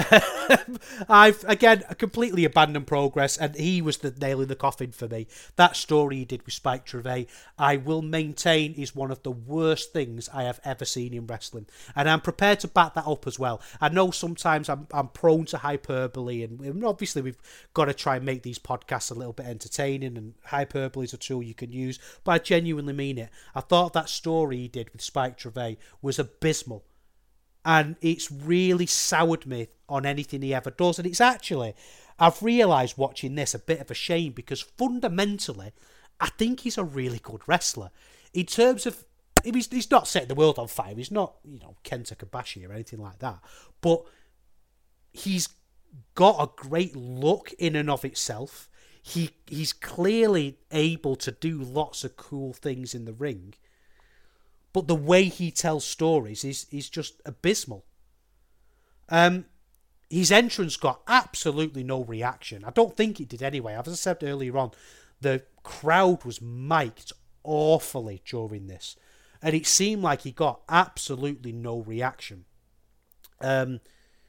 B: I've, again, completely abandoned Progress, and he was the nail in the coffin for me. That story he did with Spike Trivet, I will maintain, is one of the worst things I have ever seen in wrestling. And I'm prepared to back that up as well. I know sometimes I'm, I'm prone to hyperbole, and, and obviously we've got to try and make these podcasts a little bit entertaining, and hyperbole is a tool you can use, but I genuinely mean it. I thought that story he did with Spike Trivet was abysmal. And it's really soured me on anything he ever does. And it's actually, I've realised watching this, a bit of a shame, because fundamentally, I think he's a really good wrestler. In terms of, he's, he's not setting the world on fire. He's not, you know, Kenta Kobashi or anything like that. But he's got a great look in and of itself. He He's clearly able to do lots of cool things in the ring. But the way he tells stories is, is just abysmal. Um, his entrance got absolutely no reaction. I don't think it did anyway. As I said earlier on, the crowd was mic'd awfully during this. And it seemed like he got absolutely no reaction. Um,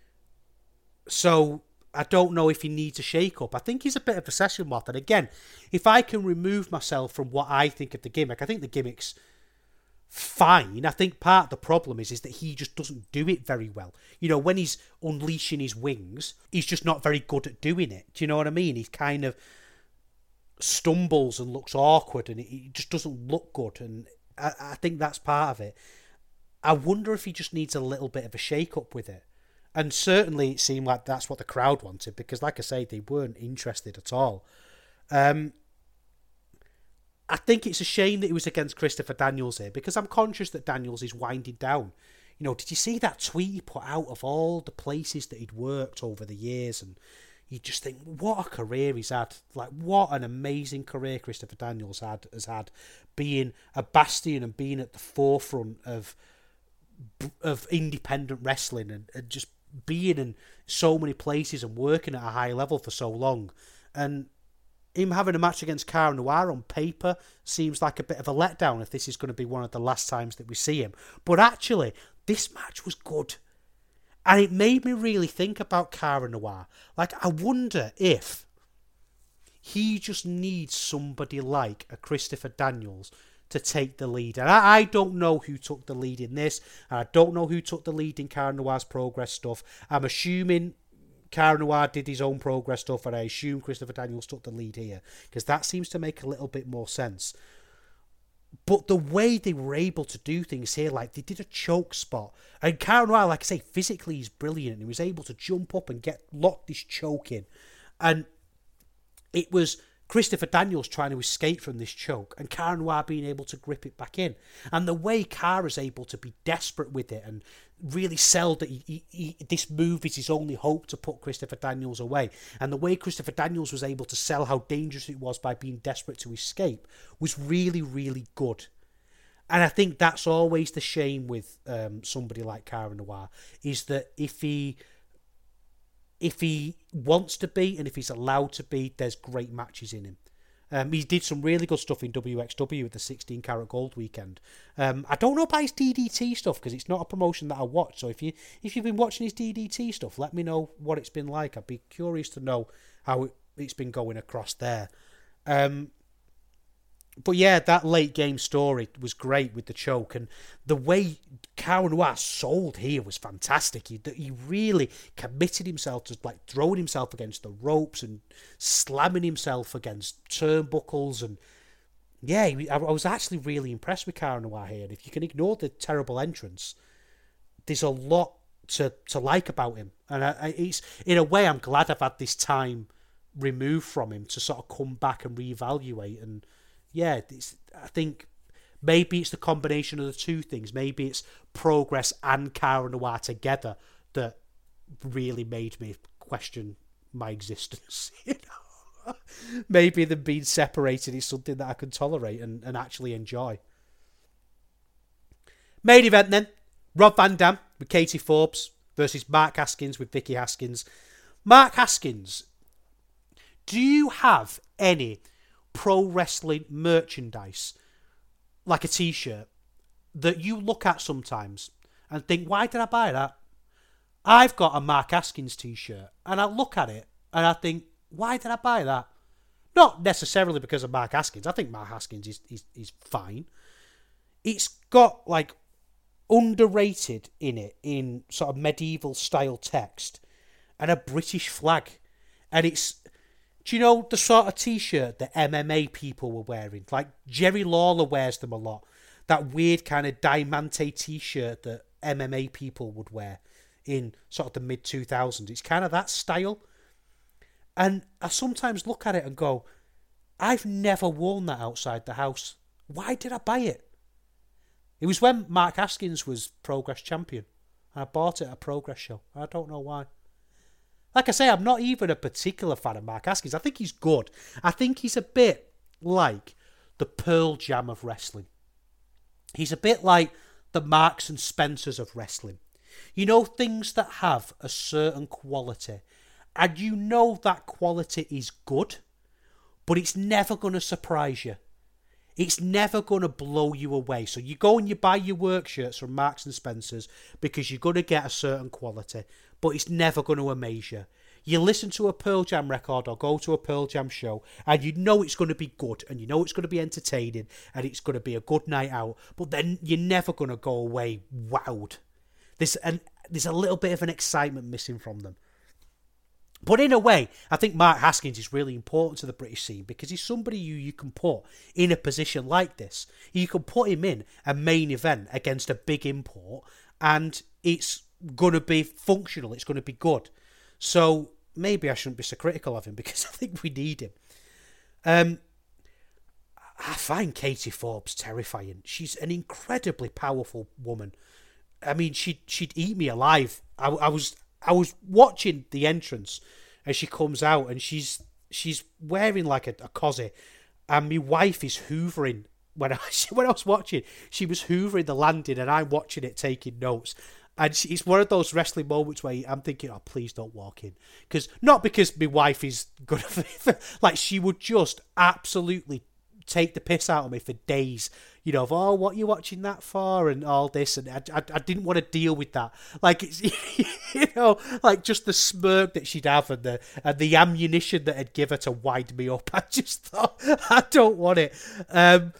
B: so I don't know if he needs a shake-up. I think he's a bit of a session moth. And again, if I can remove myself from what I think of the gimmick, I think the gimmick's fine. I think part of the problem is is that he just doesn't do it very well. You know, when he's unleashing his wings, he's just not very good at doing it. Do you know what I mean? He kind of stumbles and looks awkward, and it just doesn't look good. And I, I think that's part of it. I wonder if he just needs a little bit of a shake-up with it. And certainly it seemed like that's what the crowd wanted, because like I say, they weren't interested at all. Um, I think it's a shame that he was against Christopher Daniels here, because I'm conscious that Daniels is winding down. You know, did you see that tweet he put out of all the places that he'd worked over the years? And you just think, what a career he's had. Like, what an amazing career Christopher Daniels had has had, being a bastion and being at the forefront of of independent wrestling, and, and just being in so many places and working at a high level for so long. And him having a match against Cara Noir on paper seems like a bit of a letdown if this is going to be one of the last times that we see him. But actually, this match was good. And it made me really think about Cara Noir. Like, I wonder if he just needs somebody like a Christopher Daniels to take the lead. And I, I don't know who took the lead in this. And I don't know who took the lead in Cara Noir's Progress stuff. I'm assuming Cara Noir did his own Progress stuff, and I assume Christopher Daniels took the lead here, because that seems to make a little bit more sense. But the way they were able to do things here, like they did a choke spot, and Cara Noir, like I say, physically he's brilliant, and he was able to jump up and get lock this choke in, and it was Christopher Daniels trying to escape from this choke, and Cara Noir being able to grip it back in. And the way Cara's able to be desperate with it and really sell that he, he, he, this move is his only hope to put Christopher Daniels away. And the way Christopher Daniels was able to sell how dangerous it was by being desperate to escape was really, really good. And I think that's always the shame with um, somebody like Cara Noir, is that if he... If he wants to be, and if he's allowed to be, there's great matches in him. Um, he did some really good stuff in W X W at the sixteen karat gold weekend. Um, I don't know about his D D T stuff, because it's not a promotion that I watch. So if you if you've been watching his D D T stuff, let me know what it's been like. I'd be curious to know how it, it's been going across there. Um, but yeah, that late game story was great with the choke, and the way Cara Noir sold here was fantastic. He, he really committed himself to like throwing himself against the ropes and slamming himself against turnbuckles, and yeah, he, I, I was actually really impressed with Cara Noir here. And if you can ignore the terrible entrance, there's a lot to to like about him, and I, I, it's in a way I'm glad I've had this time removed from him to sort of come back and reevaluate. And yeah, it's, I think maybe it's the combination of the two things. Maybe it's Progress and Cara Noir together that really made me question my existence. You know? Maybe them being separated is something that I can tolerate and, and actually enjoy. Main event then. Rob Van Dam with Katie Forbes versus Mark Haskins with Vicky Haskins. Mark Haskins, do you have any pro wrestling merchandise, like a t-shirt, that you look at sometimes and think, why did I buy that? I've got a Mark Haskins t-shirt, and I look at it and I think, why did I buy that? Not necessarily because of Mark Haskins. I think Mark Haskins is, is, is fine. It's got like underrated in it, in sort of medieval style text, and a British flag. And it's, do you know the sort of t-shirt that M M A people were wearing? Like Jerry Lawler wears them a lot. That weird kind of diamante t-shirt that M M A people would wear in sort of the mid two thousands. It's kind of that style. And I sometimes look at it and go, I've never worn that outside the house. Why did I buy it? It was when Mark Haskins was Progress champion. And I bought it at a Progress show. I don't know why. Like I say, I'm not even a particular fan of Mark Haskins. I think he's good. I think he's a bit like the Pearl Jam of wrestling. He's a bit like the Marks and Spencers of wrestling. You know, things that have a certain quality. And you know that quality is good, but it's never going to surprise you. It's never going to blow you away. So you go and you buy your work shirts from Marks and Spencers because you're going to get a certain quality, but it's never going to amaze you. You listen to a Pearl Jam record or go to a Pearl Jam show and you know it's going to be good and you know it's going to be entertaining and it's going to be a good night out, but then you're never going to go away wowed. There's, an, there's a little bit of an excitement missing from them. But in a way, I think Mark Haskins is really important to the British scene because he's somebody who you can put in a position like this. You can put him in a main event against a big import and it's going to be functional, it's going to be good. So maybe I shouldn't be so critical of him because I think we need him. Um, I find Katie Forbes terrifying. She's an incredibly powerful woman. I mean, she'd, she'd eat me alive. I, I was... I was watching the entrance as she comes out and she's she's wearing like a, a cosy and my wife is hoovering when I when I was watching. She was hoovering the landing and I'm watching it taking notes. And she, it's one of those wrestling moments where I'm thinking, oh, please don't walk in. Because not because my wife is good, like she would just absolutely take the piss out of me for days, you know, of, oh, what are you watching that for and all this, and I, I, I didn't want to deal with that, like, it's, you know, like just the smirk that she'd have and the and the ammunition that I'd give her to wind me up. I just thought, I don't want it. Um,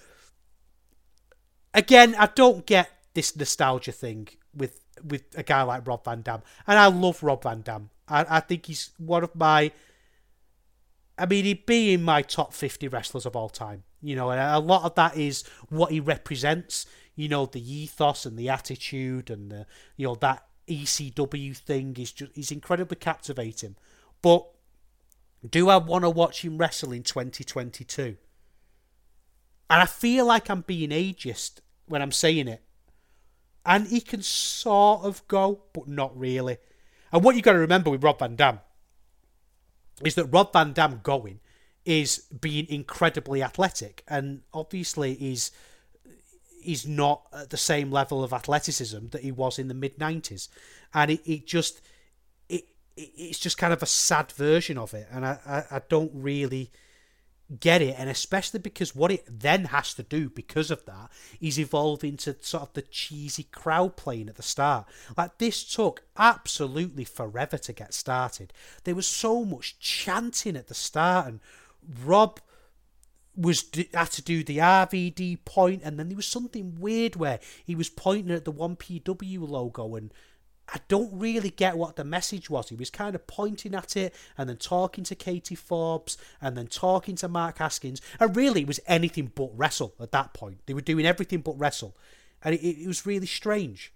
B: again, I don't get this nostalgia thing with with a guy like Rob Van Dam, and I love Rob Van Dam. I, I think he's one of my, I mean, he'd be in my top fifty wrestlers of all time. You know, and a lot of that is what he represents, you know, the ethos and the attitude and the, you know, that E C W thing is just, is incredibly captivating. But do I want to watch him wrestle in twenty twenty-two? And I feel like I'm being ageist when I'm saying it. And he can sort of go, but not really. And what you got to remember with Rob Van Dam is that Rob Van Dam going is being incredibly athletic, and obviously he's he's not at the same level of athleticism that he was in the mid nineties, and it, it just it it's just kind of a sad version of it, and I, I, I don't really get it, and especially because what it then has to do because of that is evolve into sort of the cheesy crowd playing at the start. Like, this took absolutely forever to get started. There was so much chanting at the start, and Rob was had to do the R V D point, and then there was something weird where he was pointing at the one P W logo, and I don't really get what the message was. He was kind of pointing at it and then talking to Katie Forbes and then talking to Mark Haskins, and really it was anything but wrestle at that point. They were doing everything but wrestle, and it, it was really strange.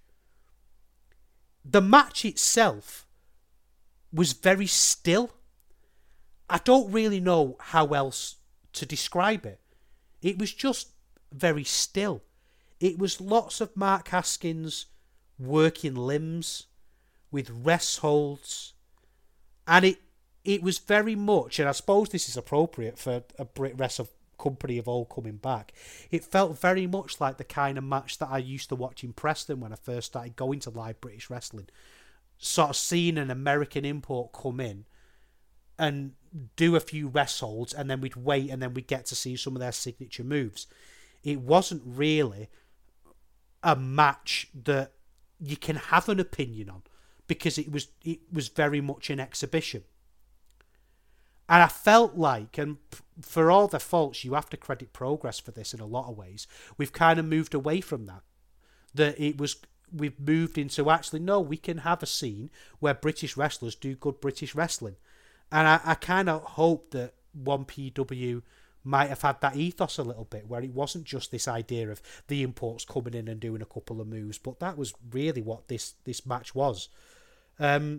B: The match itself was very still. I don't really know how else to describe it. It was just very still. It was lots of Mark Haskins working limbs with rest holds, and it it was very much, and I suppose this is appropriate for a Brit Wrestle company of all coming back, it felt very much like the kind of match that I used to watch in Preston when I first started going to live British wrestling. Sort of seeing an American import come in and do a few rest holds, and then we'd wait, and then we'd get to see some of their signature moves. It wasn't really a match that you can have an opinion on, because it was it was very much an exhibition. And I felt like, and for all their faults, you have to credit Progress for this in a lot of ways, we've kind of moved away from that. That it was, we've moved into, actually, no, we can have a scene where British wrestlers do good British wrestling. And I, I kind of hope that one P W might have had that ethos a little bit, where it wasn't just this idea of the imports coming in and doing a couple of moves, but that was really what this, this match was. Um,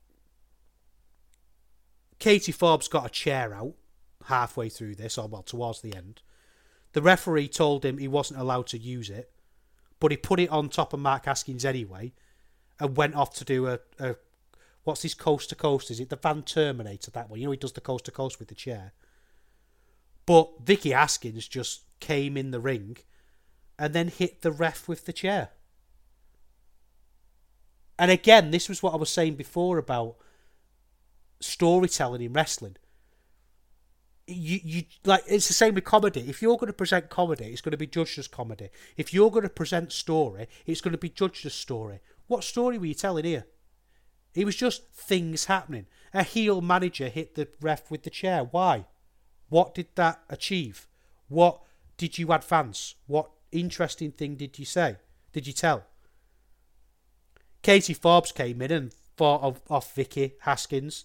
B: Katie Forbes got a chair out halfway through this, or well, towards the end. The referee told him he wasn't allowed to use it, but he put it on top of Mark Haskins anyway, and went off to do a, a what's his coast to coast? Is it the Van Terminator, that one? You know, he does the coast to coast with the chair. But Vicky Haskins just came in the ring and then hit the ref with the chair. And again, this was what I was saying before about storytelling in wrestling. You, you like it's the same with comedy. If you're going to present comedy, it's going to be judged as comedy. If you're going to present story, it's going to be judged as story. What story were you telling here? It was just things happening. a heel manager hit the ref with the chair? Why? What did that achieve? What did you advance? What interesting thing did you say? Did you tell? Katie Forbes came in and fought off, off Vicky Haskins.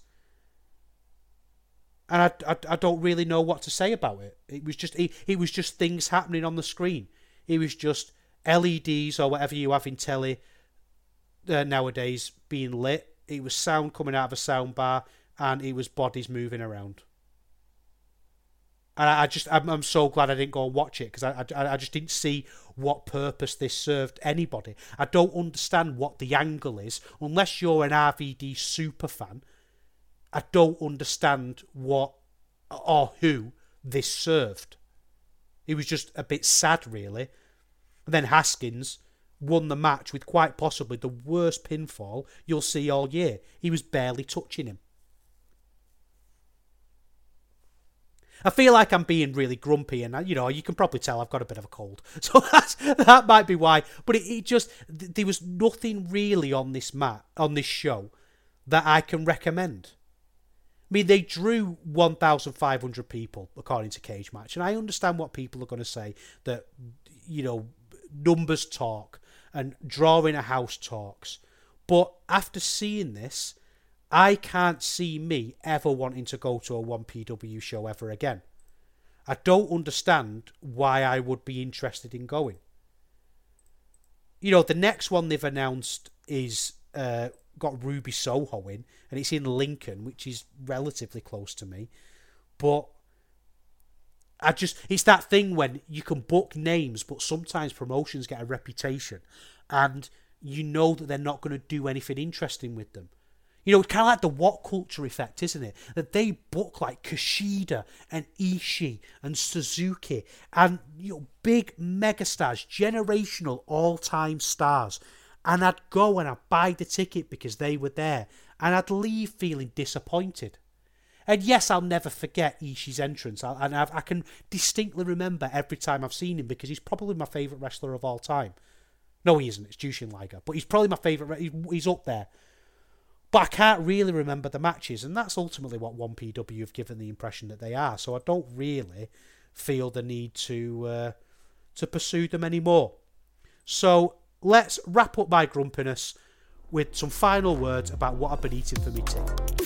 B: And I, I, I don't really know what to say about it. It was just it, it was just things happening on the screen. It was just L E Ds or whatever you have in telly uh, nowadays being lit. It was sound coming out of a sound bar, and it was bodies moving around. And I, I just I'm, I'm so glad I didn't go and watch it, because I, I I just didn't see what purpose this served anybody. I don't understand what the angle is unless you're an R V D super fan. I don't understand what or who this served. It was just a bit sad, really. And then Haskins won the match with quite possibly the worst pinfall you'll see all year. He was barely touching him. I feel like I'm being really grumpy, and you know, you can probably tell I've got a bit of a cold, so that's, that might be why. But it, it just th- there was nothing really on this mat on this show that I can recommend. I mean, they drew one thousand five hundred people, according to Cage Match. And I understand what people are going to say, that, you know, numbers talk and drawing a house talks. But after seeing this, I can't see me ever wanting to go to a one P W show ever again. I don't understand why I would be interested in going. You know, the next one they've announced is... Uh, got Ruby Soho in, and it's in Lincoln, which is relatively close to me. But I just, it's that thing when you can book names, but sometimes promotions get a reputation, and you know that they're not going to do anything interesting with them. You know, it's kind of like the What Culture effect, isn't it? That they book like Kushida and Ishii and Suzuki and, you know, big megastars, generational all-time stars. And I'd go and I'd buy the ticket because they were there. And I'd leave feeling disappointed. And yes, I'll never forget Ishii's entrance. I, and I've, I can distinctly remember every time I've seen him, because he's probably my favourite wrestler of all time. No, he isn't. It's Jushin Liger. But he's probably my favourite. He's, he's up there. But I can't really remember the matches. And that's ultimately what one P W have given the impression that they are. So I don't really feel the need to uh, to pursue them anymore. So... let's wrap up my grumpiness with some final words about what I've been eating for my tea.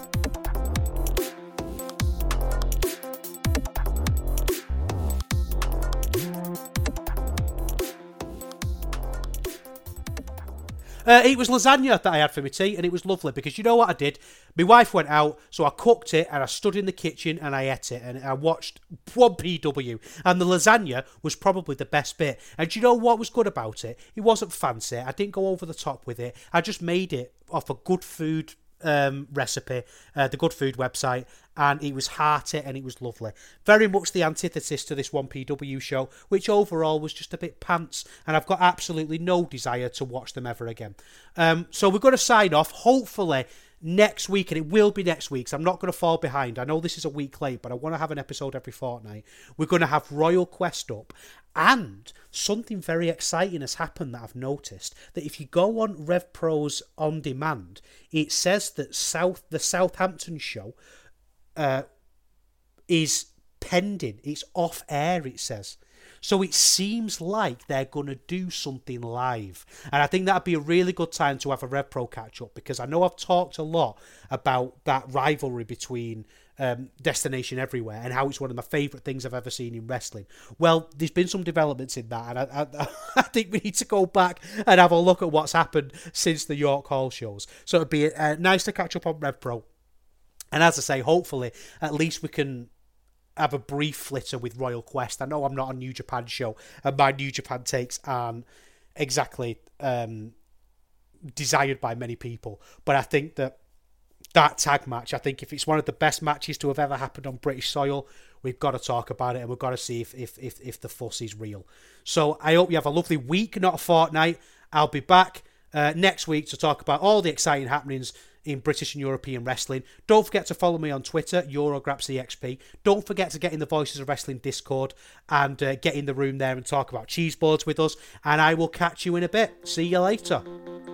B: Uh, it was lasagna that I had for my tea, and it was lovely, because you know what I did? My wife went out, so I cooked it, and I stood in the kitchen, and I ate it, and I watched one P W, and the lasagna was probably the best bit. And do you know what was good about it? It wasn't fancy. I didn't go over the top with it. I just made it off a good food um, recipe, uh, the Good Food website, and it was hearty and it was lovely. Very much the antithesis to this one P W show, which overall was just a bit pants, and I've got absolutely no desire to watch them ever again. Um, so we're going to sign off, hopefully next week, and it will be next week, so I'm not going to fall behind. I know this is a week late, but I want to have an episode every fortnight. We're going to have Royal Quest up, and something very exciting has happened that I've noticed, that if you go on RevPro's On Demand, it says that South the Southampton show uh, is pending. It's off air, it says. So it seems like they're going to do something live. And I think that'd be a really good time to have a RevPro catch-up, because I know I've talked a lot about that rivalry between um, Destination Everywhere and how it's one of my favourite things I've ever seen in wrestling. Well, there's been some developments in that, and I, I, I think we need to go back and have a look at what's happened since the York Hall shows. So it'd be uh, nice to catch up on RevPro. And as I say, hopefully, at least we can have a brief flitter with Royal Quest. I know I'm not a New Japan show, and my New Japan takes aren't exactly um, desired by many people, but I think that that tag match, I think if it's one of the best matches to have ever happened on British soil, we've got to talk about it, and we've got to see if if if, if the fuss is real. So I hope you have a lovely week, not a fortnight. I'll be back uh, next week to talk about all the exciting happenings in British and European wrestling. Don't forget to follow me on Twitter, EuroGrapsEXP. Don't forget to get in the Voices of Wrestling Discord and uh, get in the room there and talk about cheese boards with us. And I will catch you in a bit. See you later.